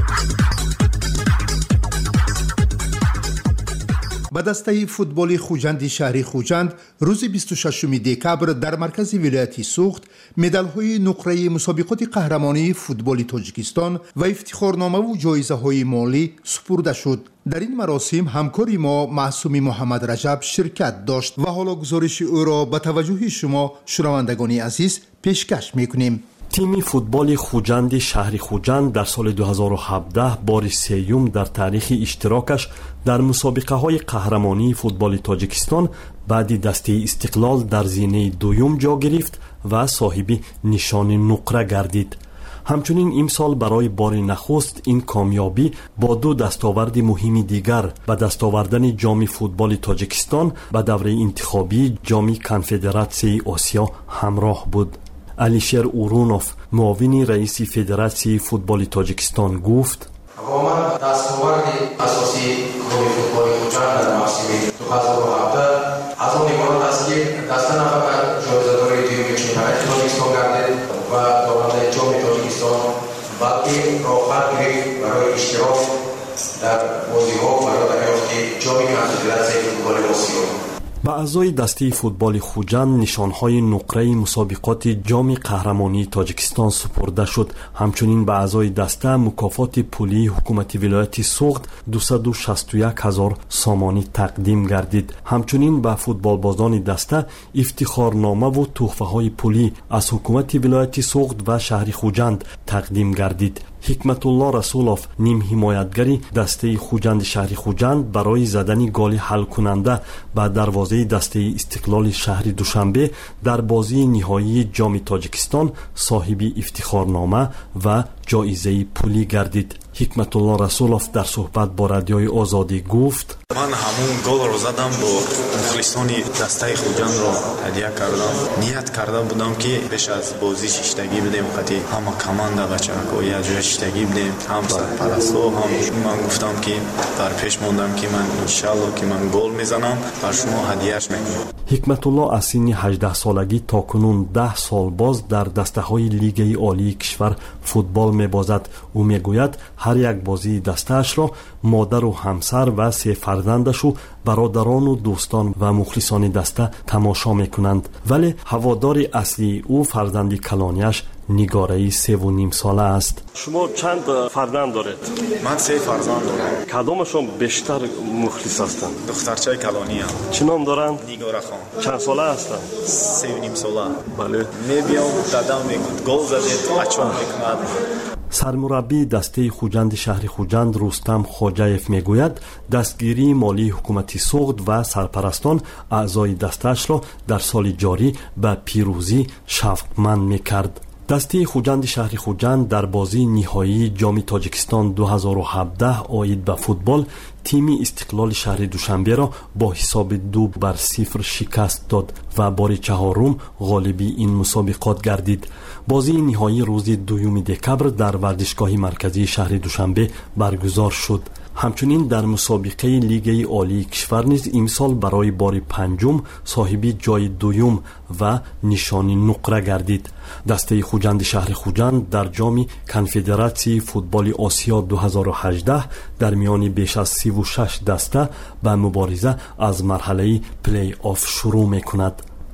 ба дастаи футболи Хуҷанди шаҳри Хуҷанд рӯзи бисту шашуми декабр дар маркази вилояти Суғд медалҳои нуқраи мусобиқоти қаҳрамонии футболи Тоҷикистон ва ифтихорномаву ҷоизаҳои молӣ супурда шуд. дар ин маросим ҳамкори мо Маъсуми Муҳаммадраҷаб ширкат дошт ва ҳоло гузориши ӯро ба таваҷҷӯҳи шумо шунавандагони азиз пешкаш мекунем. тими футболи Хуҷанди шаҳри Хуҷанд дар соли ду ҳазору ҳабдаҳ бори сеюм дар таърихи иштирокаш дар мусобиқаҳои қаҳрамонии футболи Тоҷикистон баъди дастаи Истиқлол дар зинаи дуюм ҷо гирифт ва соҳиби нишони нуқра гардид. ҳамчунин имсол барои бори нахуст ин комёбӣ бо ду дастоварди муҳими дигар ба дастовардани ҷоми футболи Тоҷикистон ба давраи интихобии ҷоми Конфедератсияи Осиё ҳамроҳ буд. Алишер Урунов, муовини раиси Федератсияи футболи Тоҷикистон гуфт: ҳамон дастоварди асосии клуби футболи Хуҷанд дар мавсими ду ҳазору ҳабдаҳ аз он иборат аст ки даста нафақат ҷоизадори дуюми чемпионати Тоҷикистон гардид ва дорандаи ҷоми Тоҷикистон, балки роҳбар гирифт барои иштирок дар бозиҳо барои дарёфти ҷоми Конфедератсияи футболи Осиё. ба аъзои дастаи футболи Хуҷанд нишонҳои нуқраи мусобиқоти ҷоми қаҳрамонии Тоҷикистон супурда шуд. ҳамчунин ба аъзои даста мукофоти пулии ҳукумати вилояти Суғд дусаду шасту як ҳазор сомонӣ тақдим гардид. ҳамчунин ба футболбозони даста ифтихорномаву тӯҳфаҳои пулӣ аз ҳукумати вилояти Суғд ва шаҳри Хуҷанд тақдим гардид. ҳикматулло Расулов, нимҳимоятгари дастаи Хуҷанди шаҳри Хуҷанд, барои задани голи ҳалкунанда ба дарвозаи дастаи Истиқлоли шаҳри Душанбе дар бозии ниҳоии ҷоми Тоҷикистон соҳиби ифтихорнома ва ҷоизаи пулӣ гардид. ҳикматулло Расулов дар суҳбат бо радиои Озодӣ гуфт: ман ҳамун голро задам, бо мухлисони дастаи Хуҷандро ҳадия кардам. ният карда будам ки пеш аз бозӣ шиштагӣ бидем, қати ҳама команда бачаҳо якҷоя шиштагӣ бидем, ҳам сарпарастҳо, ҳам ман гуфтам ки дар пеш мондам ки ман иншалло ки ман гол мезанам, бар шумо ҳадияш мекунам. ҳикматулло аз синни ҳаждаҳсолагӣ то кунун даҳ сол боз дар дастаҳои Лигаи олии кишвар футбол мебозад. ӯ мегӯяд ҳар як бозии дастаашро модару ҳамсар ва се фарзандашу бародарону дӯстон ва мухлисони даста тамошо мекунанд. вале ҳаводори аслии ӯ фарзанди калонияш нигораи севу нимсола аст. шумо чанд фарзанд доред? ман се фарзанд дорам. кадомашон бештар мухлис ҳастанд? духтарчаи калониям. чӣ ном доранд? Нигорахон. чанд сола ҳастанд? севу нимсола. бале. мебиям дадам мегӯяд гол задед, ачон мекунад. сармураббии дастаи Хуҷанди шаҳри Хуҷанд Рустам Хоҷаев мегӯяд, дастгирии молии ҳукумати Суғд ва сарпарастон аъзои дастаашро дар соли ҷорӣ ба пирӯзӣ шавқманд мекард. дастаи Хуҷанди шаҳри Хуҷанд дар бозии ниҳоии ҷоми Тоҷикистон ду ҳазору ҳабдаҳ оид ба футбол тими Истиқлоли шаҳри Душанберо бо ҳисоби ду бар сифр шикаст дод ва бори чаҳорум ғолиби ин мусобиқот гардид. бозии ниҳоӣ рӯзи дуюми декабр дар варзишгоҳи марказии шаҳри Душанбе баргузор шуд. ҳамчунин дар мусобиқаи Лигаи олии кишвар низ имсол барои бори панҷум соҳиби ҷои дуюм ва нишони нуқра гардид. дастаи Хуҷанди шаҳри Хуҷанд дар ҷоми Конфедератсияи футболи Осиё ду ҳазору ҳаждаҳ дар миёни беш аз сиву шаш даста ба мубориза аз марҳалаи плей-офф шурӯъ мекунад.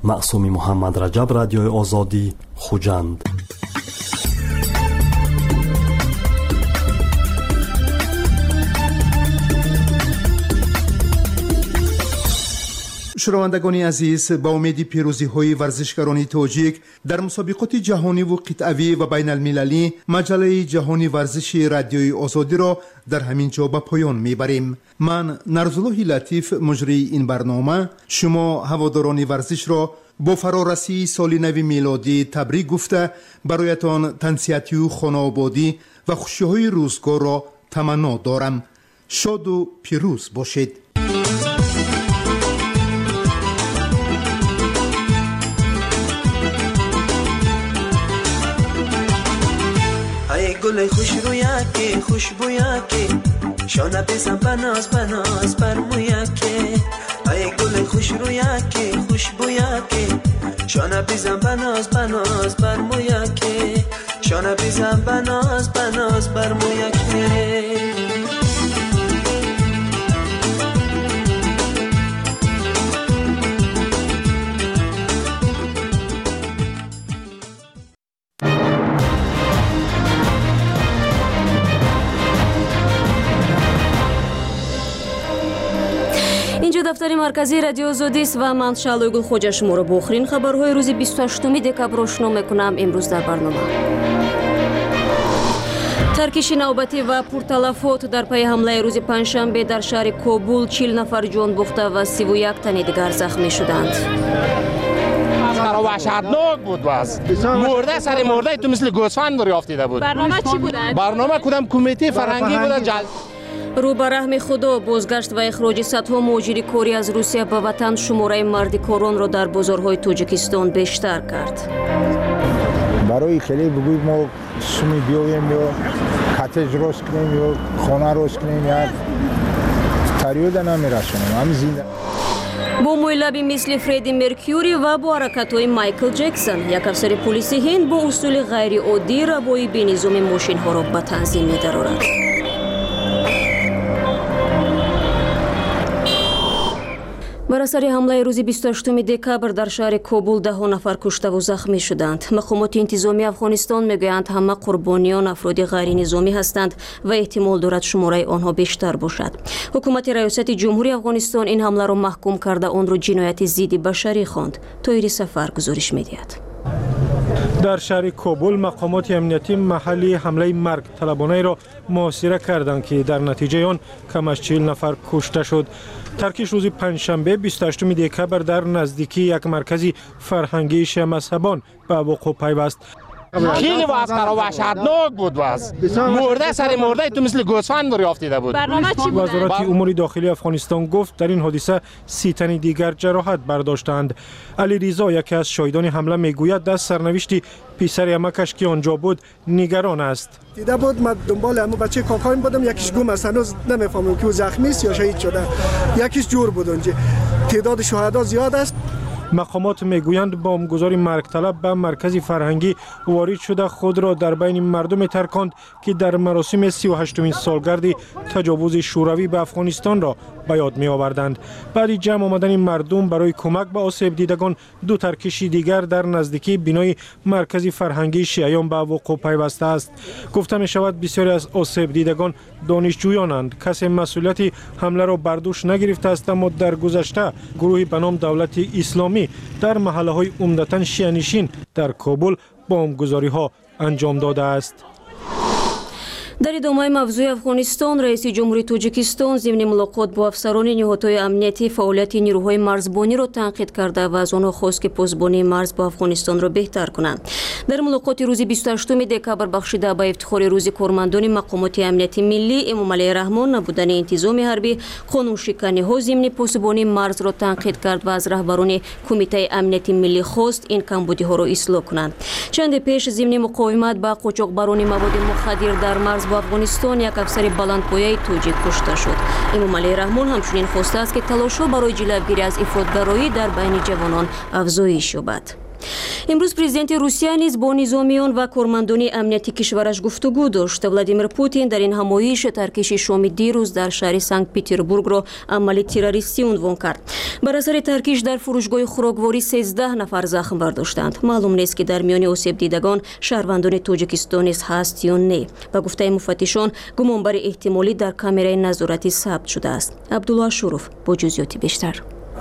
معصومی محمد رجب، رادیوی آزادی، خوجند. شنوندگان عزیز، با امید پیروزی های ورزشکاران تاجیک در مسابقات جهانی و قطعوی و بین المللی، مجله جهانی ورزش رادیوی آزادی را در همین جا به پایان میبریم. من نرزالله لطیف، مجری این برنامه، شما هواداران ورزش را با فرارسی سال نو میلادی تبریک گفته برایتان تنسیتی و خانه‌آبادی و خوشی‌های روزگار را تمنا دارم. شاد و پیروز باشید. گل خوش رویکی خوشبویکی شانه بزن بناز بناز برمویکی ای گل خوش رویکی خوشبویکی شانه بزن بناز بناز برمویکی شانه بزن بناز بناز برمویکی اینجا دفتر مرکزی رادیو آزادی است و من شالوی خوجا شما را با آخرین خبرهای روز بیست و هشتم دکبر آشنا میکنم. امروز در برنامه ترکیش نوبتی و پرتلفات در پی حمله روز پنجشنبه در شهر کابل، چهل نفر جان باخته و سی و یک تن دیگر زخمی شدند. مسخره وحشتناک بود. باز مرده سر مرده تو مثل گوسفند دریافتیده بود. برنامه چی بود؟ برنامه کدام کمیته فرهنگی بود. جل رو به رحم خدا بازگشت و اخراج صدها مهاجر کاری از روسیه به وطن شماره مردکاران را در بازارهای تاجیکستان بیشتر کرد. برای خیلی بگوییم ما سومی بیایم یا کاتج روز کنیم یا خانه روز کنیم یا تریوده نمیرسونیم همین زنده. با مولبی مثل فردی مرکیوری و با حرکت‌های مایکل جکسون، یک افسر پلیسی هند با اصول غیر عادی روایی به نظام ماشین ها را به تنظیم می‌درآورد. بر اثر حمله روز بیست و هشتم دکبر در شهر کابل ده نفر کشته و زخمی شدند. مقامات انتظامی افغانستان میگویند همه قربانیان افراد غیر نظامی هستند و احتمال دارد شماره آنها بیشتر باشد. حکومت ریاست جمهوری افغانستان این حمله را محکوم کرده آن را جنایت ضد بشری خواند. طاهر سفر گزارش می‌دهد. در شهر کابل مقامات امنیتی محلی حمله مرگ طلبانه را محاصره کردند که در نتیجه آن کم از چهل نفر کشته شد. ترکیش روز پنجشنبه بیست و هشتم دکبر در نزدیکی یک مرکز فرهنگی شیعه مذهبان به وقوع پیوست. خیلی مسخره وحشتناک بود. باز مرده سر مرده تو مثل گوسفند دریافتیده بود. برنامه چی بود؟ وزارت امور داخلی افغانستان گفت در این حادثه سی تن دیگر جراحت برداشتند. علی رضا یکی از شاهدان حمله میگوید دست سرنوشت پسر عمکش که آنجا بود نگران است. دیده بود من دنبال همون بچه کاکایم بودم، یکیش گم است، هنوز نمیفهمم که او زخمی است یا شهید شده، یکیش جور بود. اونجا تعداد شهدا زیاد است. مقامات میگویند بمبگذار مرگ طلب به مرکز فرهنگی وارد شده خود را در بین مردم ترکاند که در مراسم سی و هشتمین سالگرد تجاوز شوروی به افغانستان را به یاد می آوردند. بعد جمع آمدن مردم برای کمک به آسیب دیدگان، دو ترکش دیگر در نزدیکی بینای مرکز فرهنگی شیعیان به وقوع پیوسته است. گفته می شود بسیاری از آسیب دیدگان دانشجویانند. کسی مسئولیت حمله را بر دوش نگرفته است، اما در گذشته گروهی به نام دولت اسلامی در محله های عمدتاً شیعه نشین در کابل بمبگذاری ها انجام داده است. در ادامه موضوع افغانستان، رئیس جمهوری تاجیکستان ضمن ملاقات با افسران نهادهای امنیتی فعالیت نیروهای مرزبانی را تنقید کرده و از آنها خواست که پاسبانی مرز با افغانستان را بهتر کنند. در ملاقات روز بیست و هشتم دکبر بخشیده به افتخار روز کارمندان مقامات امنیتی ملی، امام علی رحمان نبودن انتظام حربی، قانون شکنی ها ضمن پاسبانی مرز را تنقید کرد و از رهبران کمیته امنیتی ملی خواست این کمبودی ها را اصلاح کنند. چند پیش ضمن مقاومت با قاچاقبران مواد مخدر در مرز با افغانستان یک افسر بلندپایه تاجیک کشته شد. امام علی رحمان همچنین خواسته است که تلاش‌ها برای جلوگیری از افراطگرایی در بین جوانان افزایش یابد. امروز پرزیدنت روسیه نیز با نظامیان و کارمندان امنیتی کشورش گفتگو داشت. ولادیمیر پوتین در این همایش ترکش شام دیروز در شهر سنت پترزبورگ را عمل تروریستی عنوان کرد. بر اثر ترکش در فروشگاه خوراکواری سیزده نفر زخم برداشتند. معلوم نیست که در میان آسیب دیدگان شهروندان تاجیکستان هست یا نه. با گفته مفتشان گمانبر احتمالی در کامرای نظارتی ثبت شده است. عبدالله شروف با جزئیات بیشتر.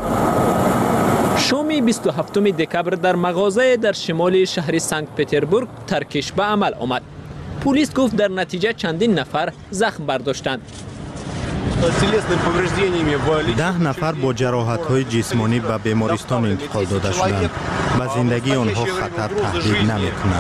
شام بیست و هفتم دکبر در مغازه در شمال شهر سنت پترزبورگ ترکش به عمل آمد. پلیس گفت در نتیجه چندین نفر زخم برداشتند. ده نفر با جراحت‌های جسمانی به بیمارستان انتقال داده شدند. به زندگی آنها خطر تهدید نمی‌کند.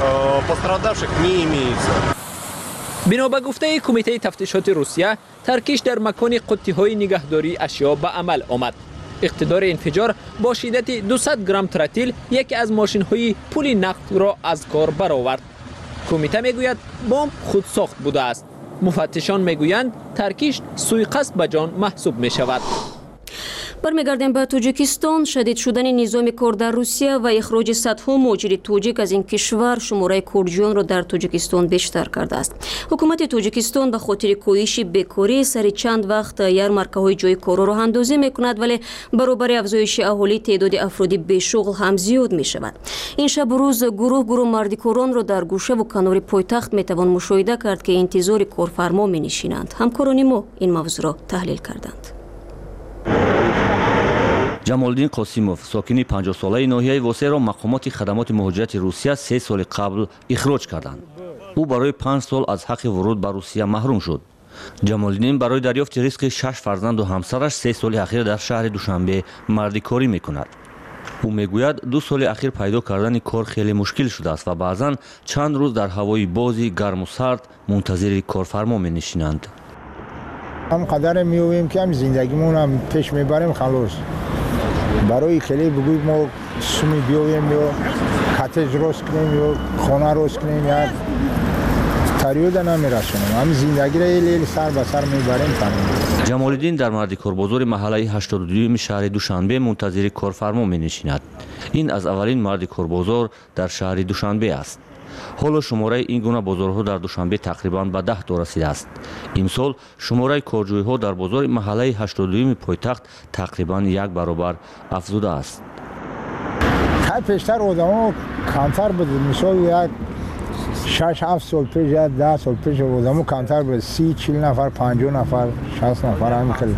بنا به گفته کمیته تفتیشات روسیه، ترکش در مکان قطی‌های نگهداری اشیا به عمل آمد. اقتدار انفجار با شدت دویست گرم تراتیل یکی از ماشین‌های پول نقد را از کار برآورد. کمیته میگوید بمب خود ساخت بوده است. مفتشان میگویند ترکش سوءقصد به جان محسوب می شود. برمیگردیم به تاجیکستان. شدید شدن نظام کار در روسیه و اخراج صدها مهاجر تاجیک از این کشور شماره کردیان را در تاجیکستان بیشتر کرده است. حکومت تاجیکستان به خاطر کاهش بیکاری سر چند وقت یارمارک‌های جای کار را اندازی میکند، ولی برابر افزایش اهالی تعداد افراد بیشغل هم زیاد می شود. این شب و روز گروه گروه مردکاران را در گوشه و کنار پایتخت میتوان مشاهده کرد که انتظار کارفرما می نشینند. همکاران ما این موضوع را تحلیل کردند. جمالدین قاسیموف ساکن پنجاه ساله ناحیه واسه را مقامات خدمات مهاجرت روسیه سه سال قبل اخراج کردند. او برای پنج سال از حق ورود به روسیه محروم شد. جمالدین برای دریافت رزق شش فرزند و همسرش سه سال اخیر در شهر دوشنبه مردکاری میکند. او میگوید دو سال اخیر پیدا کردن کار خیلی مشکل شده است و بعضا چند روز در هوای بازی گرم و سرد منتظر کارفرما می نشینند. هم قدر میویم که هم زندگیمون هم پیش میبریم خلاص. برای خیلی بگوید ما سومی بیویم یا کاتج روست کنیم یا خانه روست کنیم یا تریوده نمیرسونیم. هم زندگی را لیل سر به سر میبریم تمام. جمالدین در مردکار بازار محله هشتاد و دو شهر دوشنبه منتظر کارفرما می نشیند. این از اولین مردکار بازار در شهر دوشنبه است. حالا شماره این گونه بازارها در دوشنبه تقریبا به ده تا رسیده است. امسال شماره کارجویها در بازار محله هشتاد و دو پایتخت تقریبا یک برابر افزوده است. تا پیشتر آدم‌ها کمتر بود. مثال یک شش هفت سال پیش یا ده سال پیش آدم‌ها کمتر بود. سی چهل نفر، پنجاه نفر، شصت نفر همین خیلی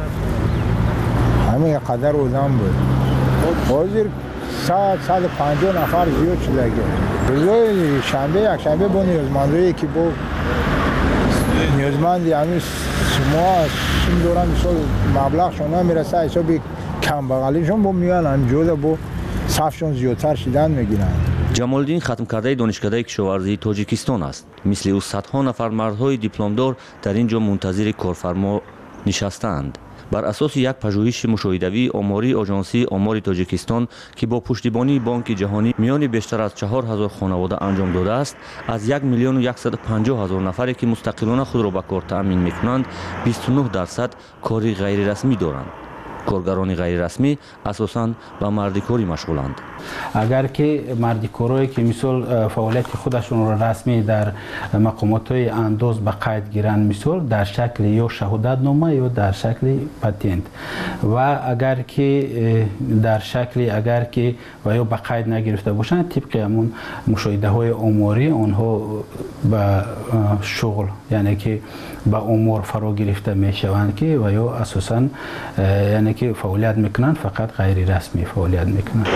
همین قدر آدم بود. حاضر صد صد و پنجاه نفر زیاد شده. روزای شنبه یک شنبه با نیازمندایی که با نیازمندی همین شما این دوران مثال مبلغشون نمیرسه حسابی کم بغلیشون با میان همجوده با صفشون زیادتر شدن میگیرن. جمالدین ختم کرده دانشکده کشاورزی تاجیکستان است. مثل او صدها نفر مردهای دیپلمدار در اینجا منتظر کارفرما نشستند. بر اساس یک پژوهش مشاهدوی آماری آژانسی آمار تاجیکستان که با پشتیبانی بانک جهانی میان بیشتر از چهار هزار خانواده انجام داده است، از یک میلیون و صد و پنجاه هزار نفری که مستقلانه خود را به کار تأمین میکنند بیست و نه درصد کاری غیر رسمی دارند. کارگران غیر رسمی اساساً به مردکاری مشغولند. اگر که مردکارایی که مثل فعالیت خودشون را رسمی در مقامات های انداز به قید گیرند، مثل در شکل یا شهادت نامه یا در شکل پتنت، و اگر که در شکل اگر که و یا به قید نگرفته باشند، طبق همون مشاهده های آماری آنها به شغل یعنی که به امور فرا گرفته می شوند که و یا اساساً یعنی که فعالیت میکنند، فقط غیر رسمی فعالیت میکنند.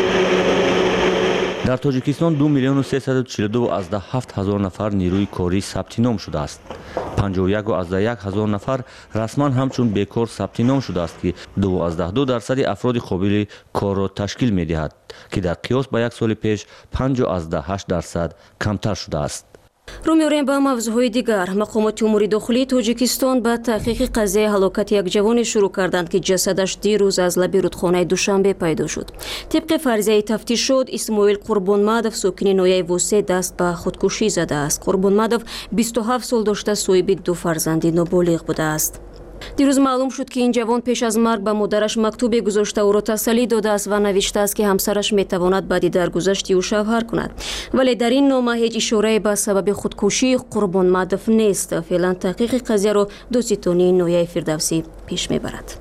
در تاجیکستان دو میلیون و سیصد و چهل و دو از ده هفت هزار نفر نیروی کاری ثبت نام شده است. پنجاه و یک و از ده یک هزار نفر رسما همچون بیکار ثبت نام شده است که دو از ده دو درصد افراد قابل کار را تشکیل میدهد که در قیاس با یک سال پیش پنج از ده هشت درصد کمتر شده است. رو می‌آوریم به موضوعهای دیگر. مقامات امور داخلی تاجیکستان به تحقیق قضیه هلاکت یک جوان شروع کردند که جسدش دیروز از لب رودخانه دوشنبه پیدا شد. طبق فرضیه تفتیشات، اسماعیل قربانمادov ساکن ناحیه واسه دست به خودکشی زده است. قربانمادov بیست و هفت سال داشته، صاحب دو فرزند نابالغ بوده است. دیروز معلوم شد که این جوان پیش از مرگ به مادرش مکتوبی گذاشته او را تسلی داده است و نوشته است که همسرش میتواند بعدی درگذشتی او شوهر کند، ولی در این نامه هیچ اشاره به سبب خودکشی قربان معدف نیست. فعلا تحقیق قضیه را دوستانی نویه فردوسی پیش میبرد.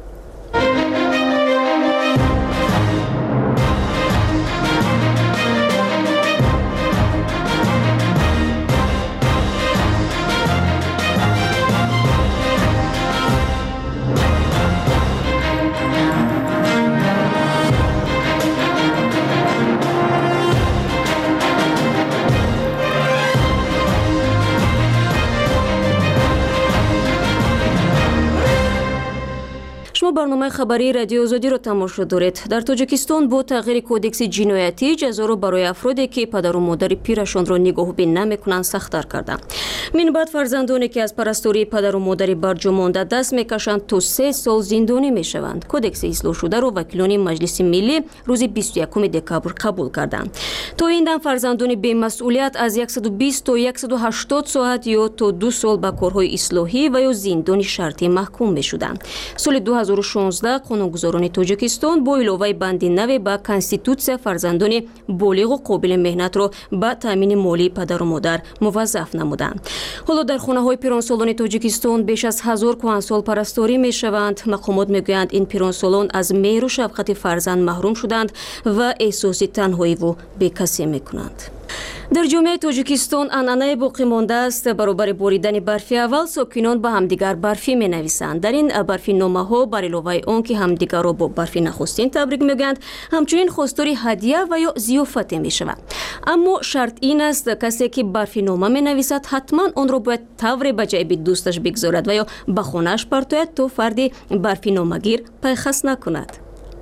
شما برنامه خبری رادیو آزادی را تماشا دارید. در تاجیکستان با تغییر کودکس جنایتی جزا را برای افرادی که پدر و مادر پیرشان را نگاه بین نمیکنند سخت‌تر کردند. من بعد فرزندانی که از پرستاری پدر و مادر برجامانده دست میکشند تا سه سال زندانی میشوند. کودکس اصلاح شده را وکیلان مجلس ملی روز بیست و یکم دکبر قبول کردند. تا این دم فرزندان بی‌مسئولیت از صد و بیست تا صد و هشتاد ساعت یا تا دو سال به کارهای اصلاحی و یا زندان شرطی محکوم میشدند. سال دو هزار و شانزده قانونگذاران تاجیکستان با علاوه بند نو به کنستیتوسیا فرزندان بالغ و قابل مهنت را به تامین مالی پدر و مادر موظف نمودند. حالا در خانه های پیرانسالان تاجیکستان بیش از هزار کهنسال پرستاری می شوند. مقامات می گویند این پیرانسالان از مهر و شفقت فرزند محروم شدند و احساس تنهایی و بیکسی می کنند. در جامعه تاجیکستان عنعنه باقی مانده است برابر باریدن برفی اول ساکنان به همدیگر برفی می نویسند. در این برفی نامه ها بر علاوه آن که همدیگر را با برفی نخستین تبریک میگویند همچنین خواستار هدیه و یا ضیافت می شوند. اما شرط این است کسی که برفی نامه می نویسد حتما آن را باید طوری به جیب دوستش بگذارد و یا به خانه‌اش پرتاید تا فردی برفی نامه‌گیر پیخست نکند.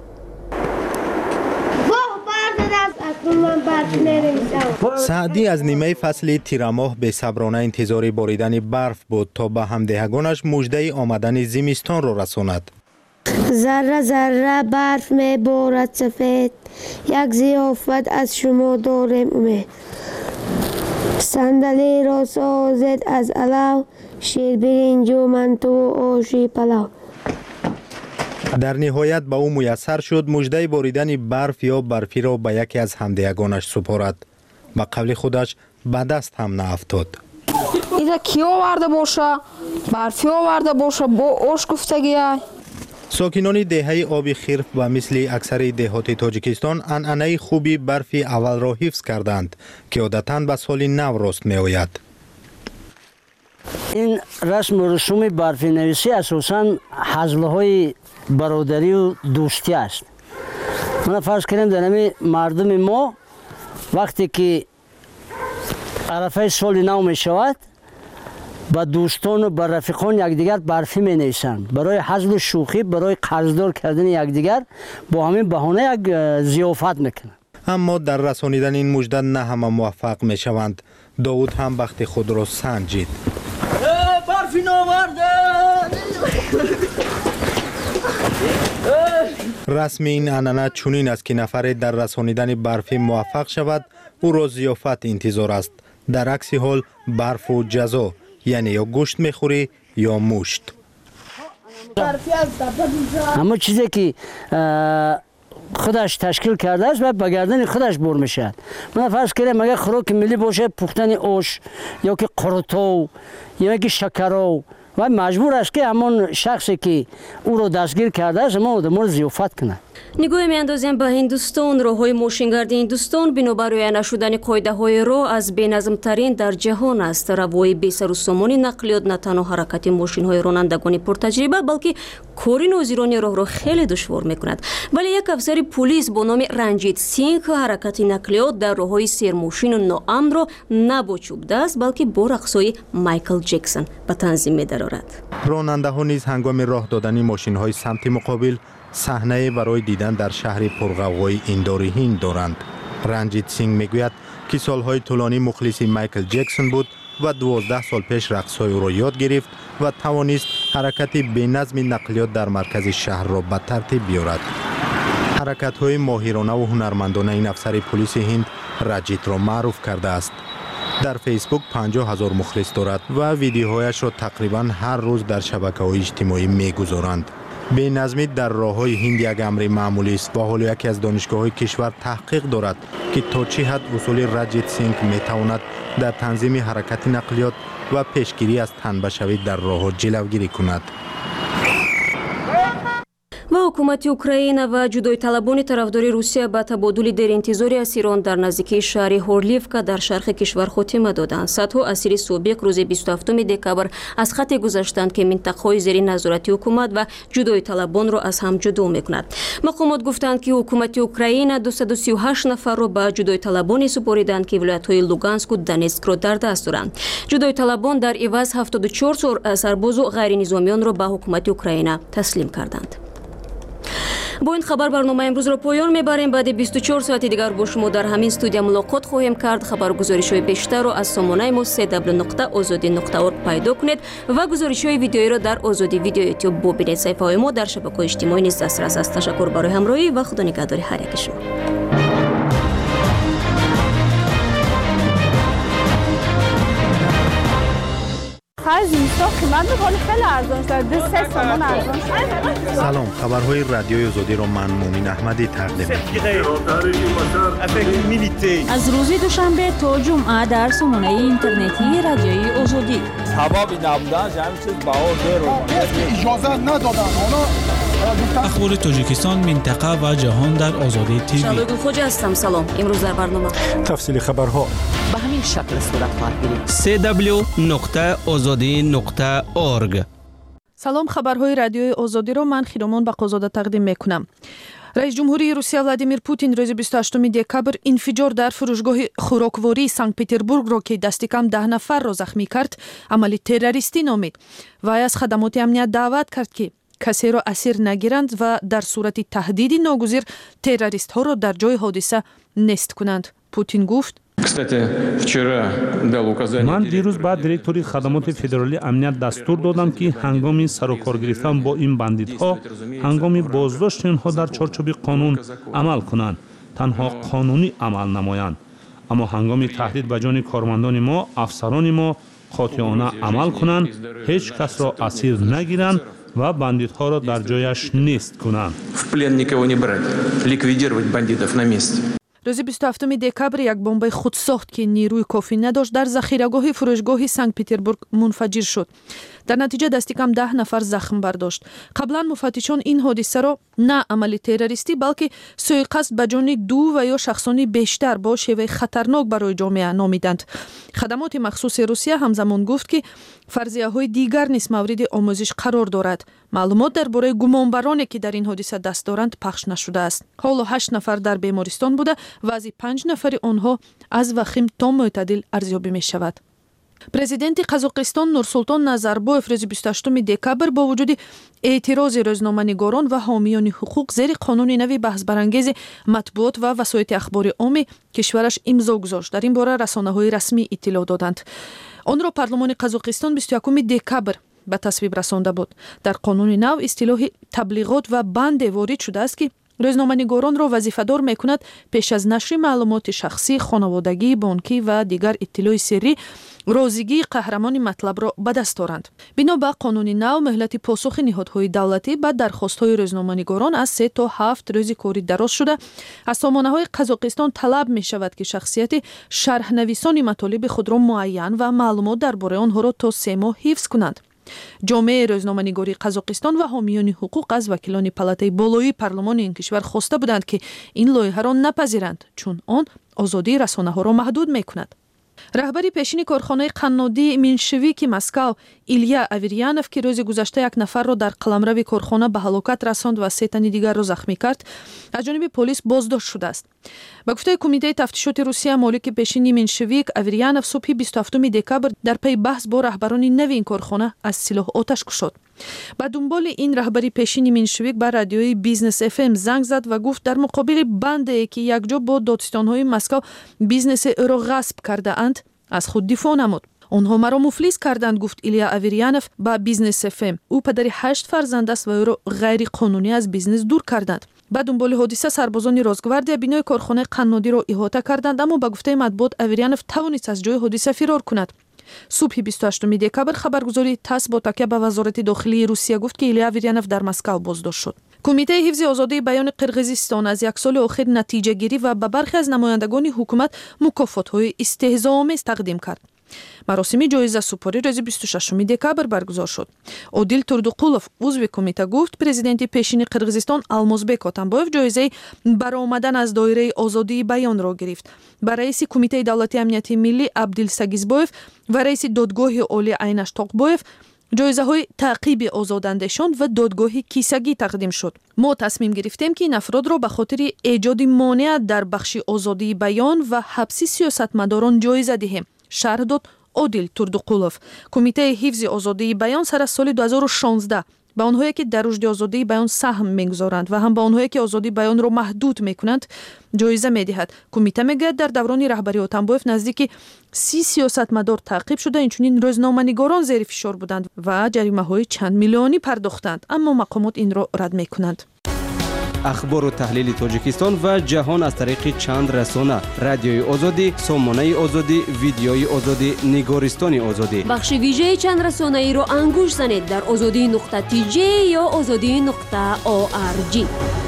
سعدی از نیمه فصل تیرماه به صبرانه انتظار باریدن برف بود تا به همدهگانش مژده آمدن زمستان را رساند. ذره ذره برف می بارد سفید، یک ضیافت از شما داریم امید. صندلی را سازد از علو، شیر برنج و منتو و آشی پلو. در نهایت به او میسر شد مژده باریدن برف یا برفی را به یکی از همدیگانش سپارد. به قول خودش به دست هم نافتاد. ایده کی آورده باشه؟ برفی آورده باشه با آش گفتگیه. ساکنان دهه آبی خرف و مثل اکثر دهات تاجیکستان عنعنه خوبی برفی اول را حفظ کردند که عادتاً به سال نو راست می آید. این رسم و رسوم برفی نویسی اساساً حزلهای برادری و دوستی است. من فرض کنم در همین مردم ما وقتی که عرفه سال نو می شود با دوستان و با رفیقان یکدیگر برفی می نویسند برای حزل و شوخی، برای قرضدار کردن یکدیگر با همین بهانه یک ضیافت میکنند. اما در رسانیدن این مژده نه همه موفق می شوند. داود هم بخت خود را سنجید. برفی ناورده. رسم این عنعنه چنین است که نفر در رسانیدن برفی موفق شود او را ضیافت انتظار است. در عکس حال برف و جزا، یعنی یا گوشت میخوری یا مشت. اما چیزی که خودش تشکیل کرده است و به گردن خودش بر میشد. من فرض کنم اگر خوراک ملی باشه پختن آش یا که قرطو یا که شکرو و مجبور است که همون شخصی که او رو دستگیر کرده است ما آدم رو ضیافت کنه. نگاه میاندازیم به هندوستان. راههای ماشینگردی هندوستان بنابر رعایت نشدن قاعده های راه از بینظم ترین در جهان است. روای بی سر و سامان نقلیات نه تنها حرکت ماشین های رانندگان پرتجربه بلکه کار ناظران راه را خیلی دشوار میکند. ولی یک افسر پلیس با نام رنجیت سینگ حرکت نقلیات در راههای سیرماشین و ناامن را نه با چوب دست بلکه با رقصای مایکل جکسون به تنظیم می‌دارد. راننده ها نیز هنگام راه دادن ماشین های سمت مقابل صحنه برای دیدن در شهر پرغوغای ایندوری هند دارند. رنجیت سینگ میگوید که سالهای طولانی مخلص مایکل جکسون بود و دوازده سال پیش رقص‌های او را یاد گرفت و توانست حرکت بی‌نظم نقلیات در مرکز شهر را به ترتیب بیاورد. حرکت‌های ماهرانه و هنرمندانه این افسر پلیس هند رنجیت را معروف کرده است. در فیسبوک پنجاه هزار مخلص دارد و ویدیوهایش را تقریبا هر روز در شبکه‌های اجتماعی می‌گذارند. بی‌نظمی در راه‌های هند یک امر معمولی است و حالا یکی از دانشگاه‌های کشور تحقیق دارد که تا چه حد اصول رنجیت سینگ می‌تواند در تنظیم حرکت نقلیات و پیشگیری از تنبشوی در راه‌ها جلوگیری کند. و حکومت اوکراین و جدای طلبان طرفداری روسیه با تبادل دیر اسیران در نزدیکی شهر هورلیفکا در شرق کشور خاتمه دادند. صدها اسیر سابق روز بیست و هفتم دکبر از خط گذشتند که منطقه‌های زیر نظارت حکومت و جدای طلبان را از هم جدا می‌کند. مقامات گفتند که حکومت اوکراین دویست و سی و هشت نفر را به جدای طلبان سپردند که ولایت‌های لوگانسک و دونتسک را در دست دارند. جدای طلبان در عوض هفتاد و چهار سرباز و غیر نظامیان را به حکومت اوکراین تسلیم کردند. با این خبر برنامه امروز را پایان میبریم. بعد بیست و چهار ساعت دیگر با شما در همین استودیو ملاقات خواهیم کرد. خبرگزاری‌های بیشتر را از سامانه ما سی دبلیو نقطه آزادی نقطه اورگ پیدا کنید و گزارش‌های ویدیویی را در آزادی ویدیو یوتیوب ببینید. صفحه ما در شبکه‌های اجتماعی نیز دسترس است. تشکر برای همراهی و خدا نگهدار هر یک شما. سلام، خبرهای رادیوی آزادی را من مومن احمدی تقدیم می‌کنم. از روز دوشنبه تا جمعه در سامانه اینترنتی رادیوی آزادی. حبابی نبودن همین چیز باور رو اجازه ندادن. اخبار تاجیکستان، منطقه و جهان در آزادی تیوی. شادو خوج هستم. سلام. امروز در برنامه تفصیل خبرها به همین شکل صورت خواهد گرفت. سی دبلیو نقطه آزادی نقطه اورگ. سلام، خبرهای رادیوی آزادی را من خیرامان بقازاده تقدیم میکنم. رئیس جمهوری روسیه ولادیمیر پوتین روز بیست و هشتم دکبر انفجار در فروشگاه خوراکواری سنت پتربورگ را که دست کم ده نفر را زخمی کرد عمل تروریستی نامید. وی از خدمات امنیت دعوت کرد که کسی را اسیر نگیرند و در صورت تهدید ناگزیر تروریست ها را در جای حادثه نست کنند. پوتین گفت: من دیروز بعد دیرکتوری خدمات فدرالی امنیت دستور دادم که هنگام سر و کار گرفتن با این بندیت ها هنگام بازداشت اینها در چارچوب قانون عمل کنند، تنها قانونی عمل نمایند، اما هنگام تهدید به جان کارمندان ما، افسران ما قاطعانه عمل کنند، هیچ کس را اسیر نگیرند و بندیت ها را در جایش نیست کنند. روز بیست و هفتم دکبر یک بمب خودساخت که نیروی کافی نداشت در ذخیره‌گاه فروشگاه سنت پتربورگ منفجر شد. در نتیجه دست کم ده نفر زخم برداشت. قبلا مفتشان این حادثه را نه عمل تروریستی بلکه سوءقصد به جان دو و یا شخصانی بیشتر با شیوه خطرناک برای جامعه نامیدند. خدمات مخصوص روسیه همزمان گفت که فرضیه‌های دیگر نیز مورد آموزش قرار دارد. معلومات درباره گمانبرانی که در این حادثه دست دارند پخش نشده است. حالا هشت نفر در بیمارستان بوده و از پنج نفر آنها از وخیم تا معتدل ارزیابی می شود. پرزیدنت قزاقستان نورسولطان نظربایف روز بیست و هشتم دکبر با وجود اعتراض روزنامه‌نگاران و حامیان حقوق زیر قانون نوی بحث برانگیز مطبوعات و وسایل اخبار عام کشورش امضا گذاشت. در این باره رسانه‌های رسمی اطلاع دادند. آن را پارلمان قزاقستان بیست و یکم دکبر به تصویب رسانده بود. در قانون نو اصطلاح تبلیغات و بند وارد شده است که روزنامه‌نگاران را وظیفه‌دار می‌کند پیش از نشر معلومات شخصی، خانوادگی، بانکی و دیگر اطلاع سری رازیگی قهرمان مطلب را به دست آورند. بنا به قانون نو مهلت پاسخ نهادهای دولتی به درخواست‌های روزنامه‌نگاران از سه تا هفت روز کاری دراز شده. از سامانه‌های قزاقستان طلب می‌شود که شخصیت شرح‌نویسان مطالب خود را معین و معلومات درباره آنها را تا سه ماه حفظ کنند. جامعه روزنامه‌نگاری قزاقستان و حامیان حقوق از وکیلان پالاتای بالایی پارلمان این کشور خواسته بودند که این لایحه را نپذیرند چون آن آزادی رسانه‌ها را محدود می‌کند. رهبری پیشین کارخانه قنادی منشویکی مسکو ایلیا آوریانوف که روز گذشته یک نفر را در قلمرو کارخانه به هلاکت رساند و سه تن دیگر را زخمی کرد از جانب پلیس بازداشت شده است. با گفته کمیته تفتیشات روسیه مالک پیشین منشویک آوریانوف صبح بیست و هفتم دکبر در پی بحث با رهبران نو این کارخانه از سلاح آتش کشید. با دنبال این رهبری پیشین منشویک بر رادیوی بیزنس اف ام زنگ زد و گفت در مقابل بنده که یکجا با دادستان‌های مسکو بیزنس او را غصب کرده اند از خود دفاع نمود. آنها مرا مفلس کردند، گفت ایلیا آوریانوف با بیزنس اف ام. او پدر هشت فرزند است و او را غیر قانونی از بیزنس دور کردند. ба дунболи ҳодиса сарбозони Росгвардия бинои корхонаи қаннодиро иҳота карданд, аммо ба гуфтаи матбуот Аверянов тавонист аз ҷои ҳодиса фирор кунад. субҳи бисту ҳаштуми декабр хабаргузори ТАСС бо такя ба вазорати дохилии Русия гуфт ки Илия Аверянов дар Москав боздошт шуд. Кумитаи ҳифзи озодии баёни Қирғизистон аз як соли охир натиҷагирӣ ва ба бархе аз намояндагони ҳукумат мукофотҳои истеҳзоомез тақдим кард. маросими ҷоизасупорӣ рӯзи бисту шашуми декабр баргузор шуд. Одил Турдуқулов, узви кумита, гуфт президенти пешини Қирғизистон Алмозбек Отамбоев ҷоизаи баромадан аз доираи озодии баёнро гирифт. Ба раиси кумитаи давлати амнияти миллӣ Абдил Сагизбоев ва раиси додгоҳи олӣ Айнаш Тоқбоев ҷоизаҳои таъқиби озодандешон ва додгоҳи кисагӣ тақдим шуд. мо тасмим гирифтем ки ин афродро ба хотири эҷоди монеат дар бахши озодии баён ва ҳабси сиёсатмадорон ҷоиза диҳем, шарҳ дод Одил Турдуқулов. Кумитаи ҳифзи озодии баён сар аз соли ду ҳазору шонздаҳ ба онҳое ки дар рушди озодии баён саҳм мегузоранд ва ҳам ба онҳое ки озодии баёнро маҳдуд мекунанд ҷоиза медиҳад. Кумита мегӯяд дар даврони раҳбарии Отамбоев наздики си сиёсатмадор таъқиб шуда, инчунин рӯзноманигорон зери фишор буданд ва ҷаримаҳои чанд миллионӣ пардохтанд, аммо мақомот инро рад мекунанд. ахбору таҳлили Тоҷикистон ва ҷаҳон аз тариқи чанд расона: радиои озодӣ, сомонаи озодӣ, видеои озодӣ, нигористони озодӣ. бахши вижаи чанд расонаиро ангуш занед дар озодӣ нуқта ти ҷе ё озодӣ нуқта о ар ҷи.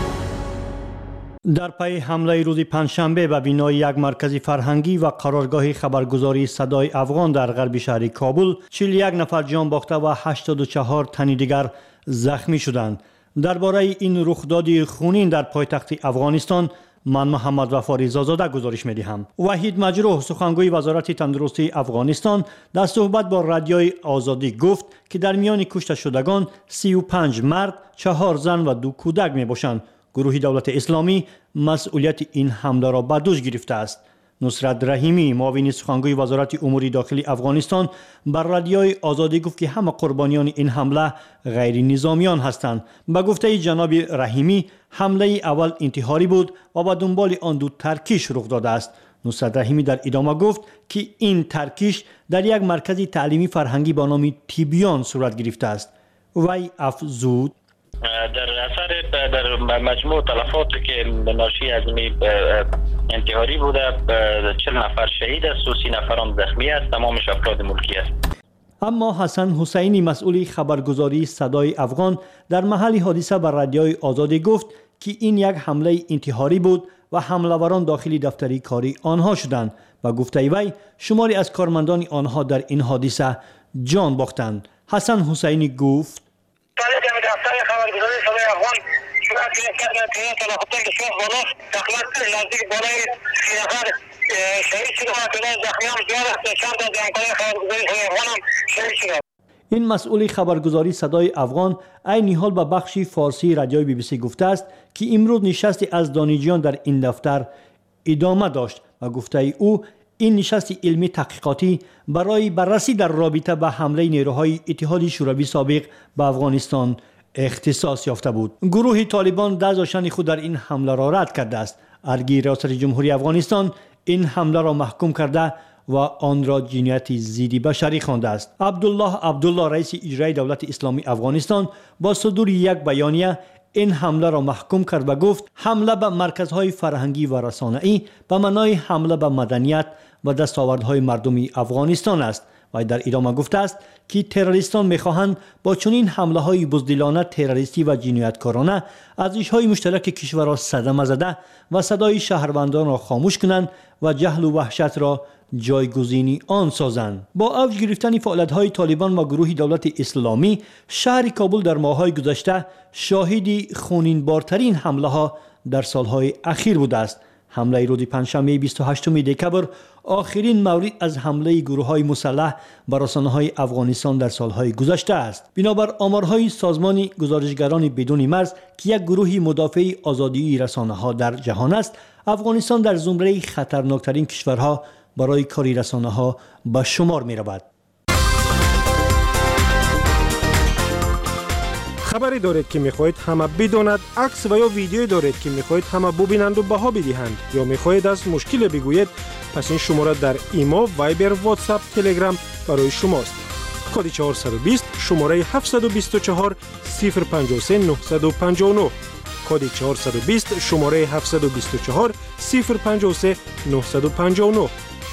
дар пайи ҳамлаи рӯзи панҷшанбе ба бинои як маркази фарҳангӣ ва қароргоҳи хабаргузории Садои Афғон дар ғарби шаҳри Кобул чил и як нафар ҷон бохта ва ҳаштоду чаҳор тани дигар захмӣ шуданд. дар бораи ин рухдоди хунин дар пойтахти Афғонистон ман Муҳаммад Вафори Зозода гузориш медиҳам. Ваҳид Маҷрӯҳ, сухангӯи вазорати тандурустии Афғонистон, дар суҳбат бо радиои Озодӣ гуфт ки дар миёни кушташудагон сию панҷ мард, чаҳор зан ва ду кӯдак мебошанд. гурӯҳи давлати исломӣ масъулияти ин ҳамларо ба дӯш гирифтааст. Нусрат Раҳимӣ, муовини сухангӯи вазорати умури дохилии Афғонистон, бар радиои Озодӣ гуфт ки ҳама қурбонияни ин ҳамла ғайринизомиён ҳастанд. ба гуфтаи ҷаноби Раҳимӣ, ҳамлаи аввал интиҳорӣ буд ва ба дунболи он ду таркиш рух додааст. Нусрат Раҳимӣ дар идома гуфт ки ин таркиш дар як маркази таълимӣ фарҳангӣ бо номи Тибиён сурат гирифтааст. вай афзуд: در اثر در مجموع تلفاتی که ناشی از این انتحاری بوده چهل نفر شهید است و سی نفران زخمی است، تمامش افراد ملکی است. اما حسن حسینی، مسئول خبرگزاری صدای افغان، در محل حادثه بر رادیوی آزادی گفت که این یک حمله انتحاری بود و حمله‌وران داخل دفتری کاری آنها شدند و گفته وی شماری از کارمندان آنها در این حادثه جان باختند. حسن حسینی گفت: خبرگزاری صدای افغان صورت گرفت که تلفات بسیار بالا تقریبا نزدیک بالای سی نفر شهید شده و تعداد زخمیان زیاد است. چند از همکاران خبرگزاری صدای افغان هم شهید شده. این مسئول خبرگزاری صدای افغان عین حال به بخش فارسی رادیوی بی بی سی گفته است که امروز نشستی از دانشجویان در این دفتر ادامه داشت و گفته او این نشست علمی تحقیقاتی برای بررسی در رابطه با حمله نیروهای اتحاد شوروی سابق به افغانستان اختصاص یافته بود. گروه طالبان دستاشن خود در این حمله را رد کرده است. ارگی ریاست جمهوری افغانستان این حمله را محکوم کرده و آن را جنایت ضد بشری خوانده است. عبدالله عبدالله، رئیس اجرایی دولت اسلامی افغانستان، با صدور یک بیانیه این حمله را محکوم کرد و گفت حمله به مرکزهای فرهنگی و رسانه‌ای به معنای حمله به مدنیت و دستاوردهای مردمی افغانستان است. و در ادامه گفته است که تروریستان می‌خواهند با چنین حمله‌های بزدلانه تروریستی و جنایتکارانه ارزش‌های مشترک کشور را صدمه زده و صدای شهروندان را خاموش کنند و جهل و وحشت را جایگزینی آن سازند. با اوج گرفتن فعالیت‌های طالبان و گروه دولت اسلامی، شهر کابل در ماه‌های گذشته شاهد خونین‌بارترین حمله‌ها در سال‌های اخیر بوده است. حمله روز پنجشنبه بیست و هشتم دکبر آخرین مورد از حمله گروه‌های مسلح بر رسانه‌های افغانستان در سال‌های گذشته است. بنابر آمارهای سازمان گزارشگران بدون مرز که یک گروه مدافع آزادی رسانه‌ها در جهان است، افغانستان در زمره خطرناکترین کشورها برای کاری رسانه‌ها به شمار می‌رود. خبری دارید که می‌خواهید همه بداند، عکس و یا ویدیویی دارید که می‌خواهید همه ببینند و بها بدهند، یا می‌خواهید از مشکل بگویید، پس این شماره در ایمو، وایبر، واتساپ، تلگرام برای شماست. کد چهارصد و بیست، شماره هفتصد و بیست و چهار صفر پنجاه و سه نهصد و پنجاه و نه. کد چهارصد و بیست شماره هفتصد و بیست و چهار صفر پنج سه نه پنج نه.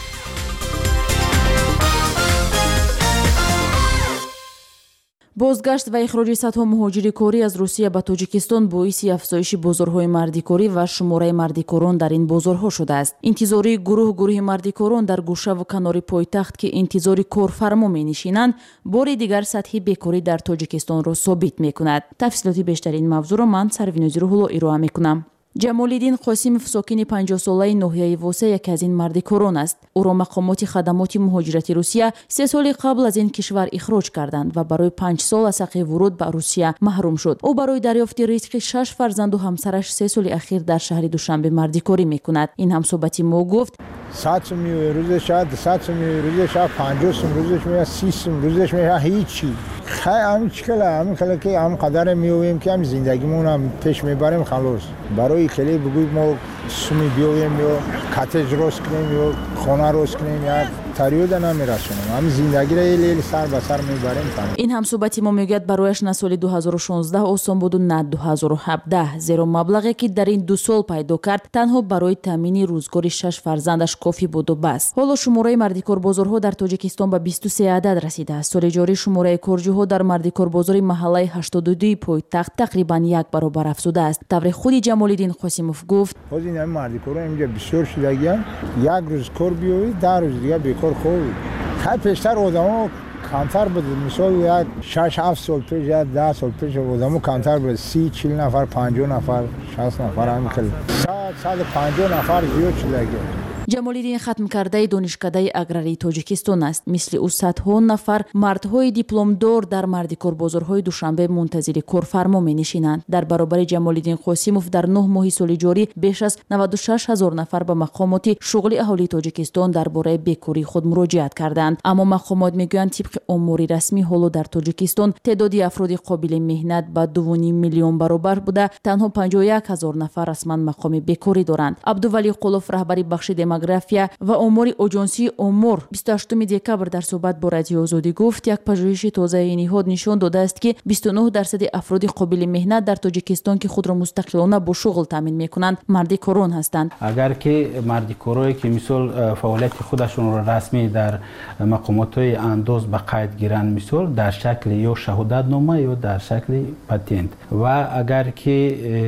бозгашт ва ихроҷи садҳо муҳоҷири корӣ аз русия ба тоҷикистон боиси афзоиши бозорҳои мардикорӣ ва шумораи мардикорон дар ин бозорҳо шудааст. интизори гурӯҳ гурӯҳи мардикорон дар гӯшаву канори пойтахт ки интизори корфармо менишинанд бори дигар сатҳи бекорӣ дар тоҷикистонро собит мекунад. тафсилоти бештари ин мавзӯъро ман Сарвинози Рӯҳулло ироа мекунам. ҷамолиддин қосимов сокини панҷоҳсолаи ноҳияи Восе яке аз ин мардикорон аст. ӯро мақомоти хадамоти муҳоҷирати Русия се соли қабл аз ин кишвар ихроҷ карданд ва барои панҷ сол аз ҳаққи вуруд ба Русия маҳрум шуд. ӯ барои дарёфти ризқи шаш фарзанду ҳамсараш се соли ахир дар шаҳри Душанбе мардикорӣ мекунад. ин ҳамсобати мо гуфт: صد сум میوه روزش شاید صد سум میوه روزش شاید پنجاه سум روزش میاد سی سум روزش میاد هیچی. خیلی همین چکله همین کله که هم قدر میویم که هم زندگیمون هم پیش میبریم خلاص. برای کلی بگویم ما سومی بیویم یا کاتج روز کنیم یا خانه روز کنیم یا تریود نمیرسونیم. همین زندگی را یه لیل سر به سر میبریم. این همصحبتی ما میگوید برایش نه سال دو هزار و شانزده آسان بود و نه دو هزار و هفده، زیرا مبلغی که در این دو سال پیدا کرد تنها برای تامین روزگار شش فرزندش کافی بود و بس. حالا شماره مردیکار بازارها در تاجیکستان به بیست و سه عدد رسیده است. سال جاری شماره کارجوها در مردیکار بازار محله هشتاد و دو پایتخت تقریبا یک برابر افزوده است. طور خود جمالدین قاسموف گفت: خود این مردیکارا اینجا بسیار شدگیان، یک روز کار بیایید ده روز دیگه بیکار خوابید. خیلی پیشتر آدما کمتر بود. مثال یک شش هفت سال پیش یا ده سال پیش آدما کمتر بود. سی چهل نفر پنجاه نفر شصت نفر همین خیلی صد صد و پنجاه نفر زیاد شدگیان. ҷамолиддин хатмкардаи донишкадаи аграрии тоҷикистон аст. мисли ӯ садҳо нафар мардҳои дипломдор дар мардикорбозорҳои Душанбе мунтазири корфармо менишинанд. дар баробари Ҷамолиддин Қосимов дар нӯҳ моҳи соли ҷорӣ беш аз наваду шаш ҳазор нафар ба мақомоти шуғли аҳолии Тоҷикистон дар бораи бекории худ муроҷиат карданд. аммо мақомот мегӯянд тибқи омори расмӣ ҳоло дар Тоҷикистон теъдоди афроди қобили меҳнат ба ду ним миллион баробар буда танҳо панҷоҳ и як ҳазор нафар расман мақоми бекорӣ доранд. Абдували Қулов раҳбари бахши демография ва омори оҷонсии омор бисту ҳаштуми декабр дар суҳбат бо Радиои Озодӣ гуфт: як пажӯҳиши тозаи ниҳод нишон додааст ки бисту нӯҳ дарсади афроди қобили меҳнат дар Тоҷикистон ки худро мустақилона бо шуғл таъмин мекунанд мардикорон ҳастанд. агар ки мардикорое ки мисол фаъолияти худашонро расмӣ дар мақомотҳои андоз ба қайд гиранд, мисол дар шакли ё шаҳодатнома ё дар шакли патент, ва агар ки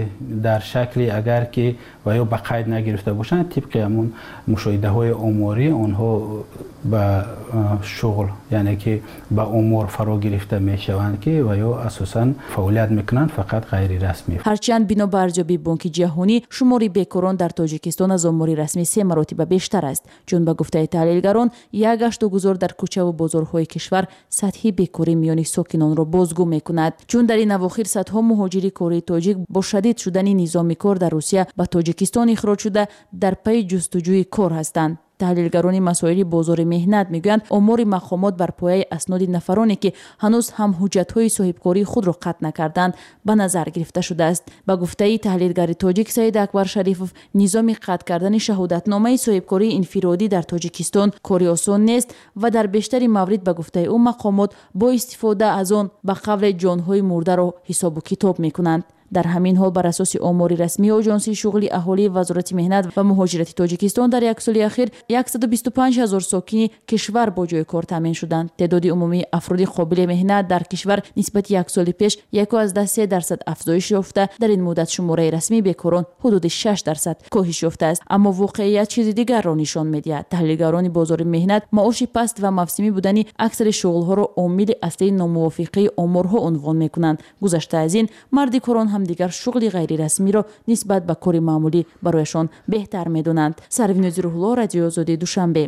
дар шакли агар ки ва ё ба қайд нагирифта бошанд, тибқи ҳамун мушоҳидаҳои оморӣ онҳо ба шуғл, яъне ки ба омор фаро гирифта мешаванд ки ва ё асосан фаъолият мекунанд фақат ғайрирасмӣ. ҳарчанд бино ба арзёбии Бонки ҷаҳонӣ шумори бекорон дар Тоҷикистон аз омори расмӣ се маротиба бештар аст. чун ба гуфтаи таҳлилгарон як гашту гузор дар кӯчаву бозорҳои кишвар сатҳи бекорӣ миёни сокинонро бозгӯ мекунад. чун дар ин авохир садҳо муҳоҷири кории тоҷик бо шадид шудани низоми кор дар Русия ба Тоҷикистон ихроҷ шуда дар пайи ҷустуҷӯи кор ҳастанд. таҳлилгарони масоили бозори меҳнат мегӯянд омори мақомот бар пояи асноди нафароне ки ҳанӯз ҳам ҳуҷҷатҳои соҳибкории худро қатъ накарданд ба назар гирифта шудааст. ба гуфтаи таҳлилгари тоҷик Саид Акбар Шарифов, низоми қатъ кардани шаҳодатномаи соҳибкории инфиродӣ дар Тоҷикистон кори осон нест ва дар бештари маврид ба гуфтаи ӯ мақомот бо истифода аз он ба қавле ҷонҳои мурдаро ҳисобу китоб мекунанд. дар ҳамин ҳол бар асоси омори расмии оҷонсии шуғли аҳолии Вазорати меҳнат ва муҳоҷирати Тоҷикистон дар як соли ахир яксаду бисту панҷ ҳазор сокини кишвар бо ҷои кор таъмин шуданд. теъдоди умумии афроди қобили меҳнат дар кишвар нисбати як соли пеш як азда се дарсад афзоиш ёфта, дар ин муддат шумораи расмии бекорон ҳудуди шаш дарсад коҳиш ёфтааст. аммо воқеият чизи дигарро нишон медиҳад. таҳлилгарони бозори меҳнат маоши паст ва мавсимӣ будани аксари шуғлҳоро омили аслии номувофиқии оморҳо унвон мекунанд. гузашта аз ин мардикорон дигар шуғли ғайрирасмиро нисбат ба кори маъмулӣ барояшон беҳтар медонанд. Сарвинози Рӯҳулло, Радиои Озодӣ, Душанбе.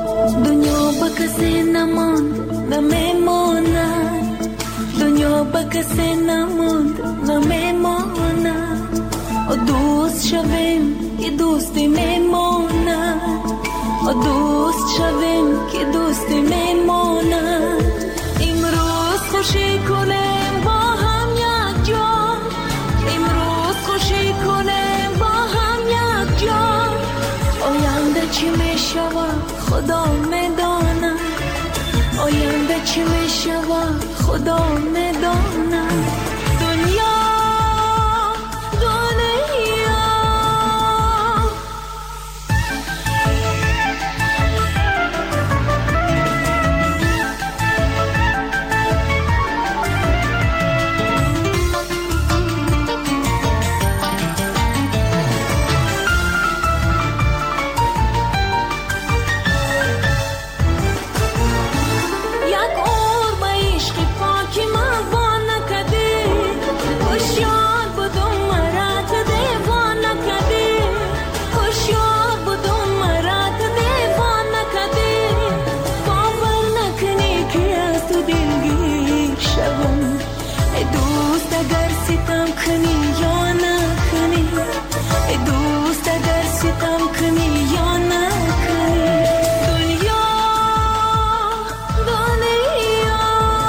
Дунё ба касе намонд, намемонад. Дунё ба касе намонд, намемонад. О дӯст шавем, ки дӯстӣ мемонад. О дӯст шавем, ки дӯстӣ мемонад. Имрӯз хушӣ кунем бо ҳам якҷо. امروز خوشی کنیم با هم یک جا. آینده چی میشود خدا میداند. آینده چی میشود خدا میداند. دنیا دنیا ستم کنی یا نکنی دنیا دنیا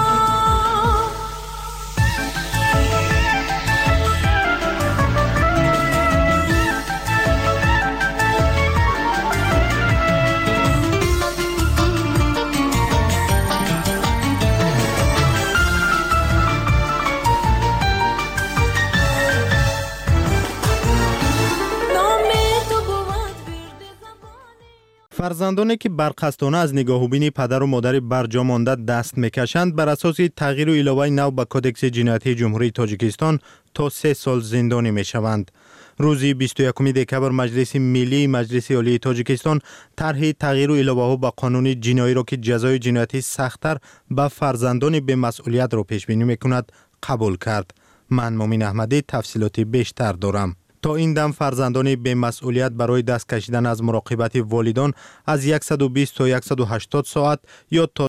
فرزندانی که برقصدانه از نگاه و بین پدر و مادر برجا مانده دست میکشند بر اساس تغییر و علاوه نو به کدکس جنایتی جمهوری تاجیکستان تا سه سال زندانی میشوند. روز بیست و یکم دکبر مجلس ملی مجلس عالی تاجیکستان طرح تغییر و علاوه ها به قانون جنایی را که جزای جنایتی سخت‌تر به فرزندان به مسئولیت را پیش بینی میکند قبول کرد. من مومن احمدی تفصیلات بیشتر دارم. تا این دم فرزندان به مسئولیت برای دست کشیدن از مراقبت والدان از صد و بیست تا صد و هشتاد ساعت یا تا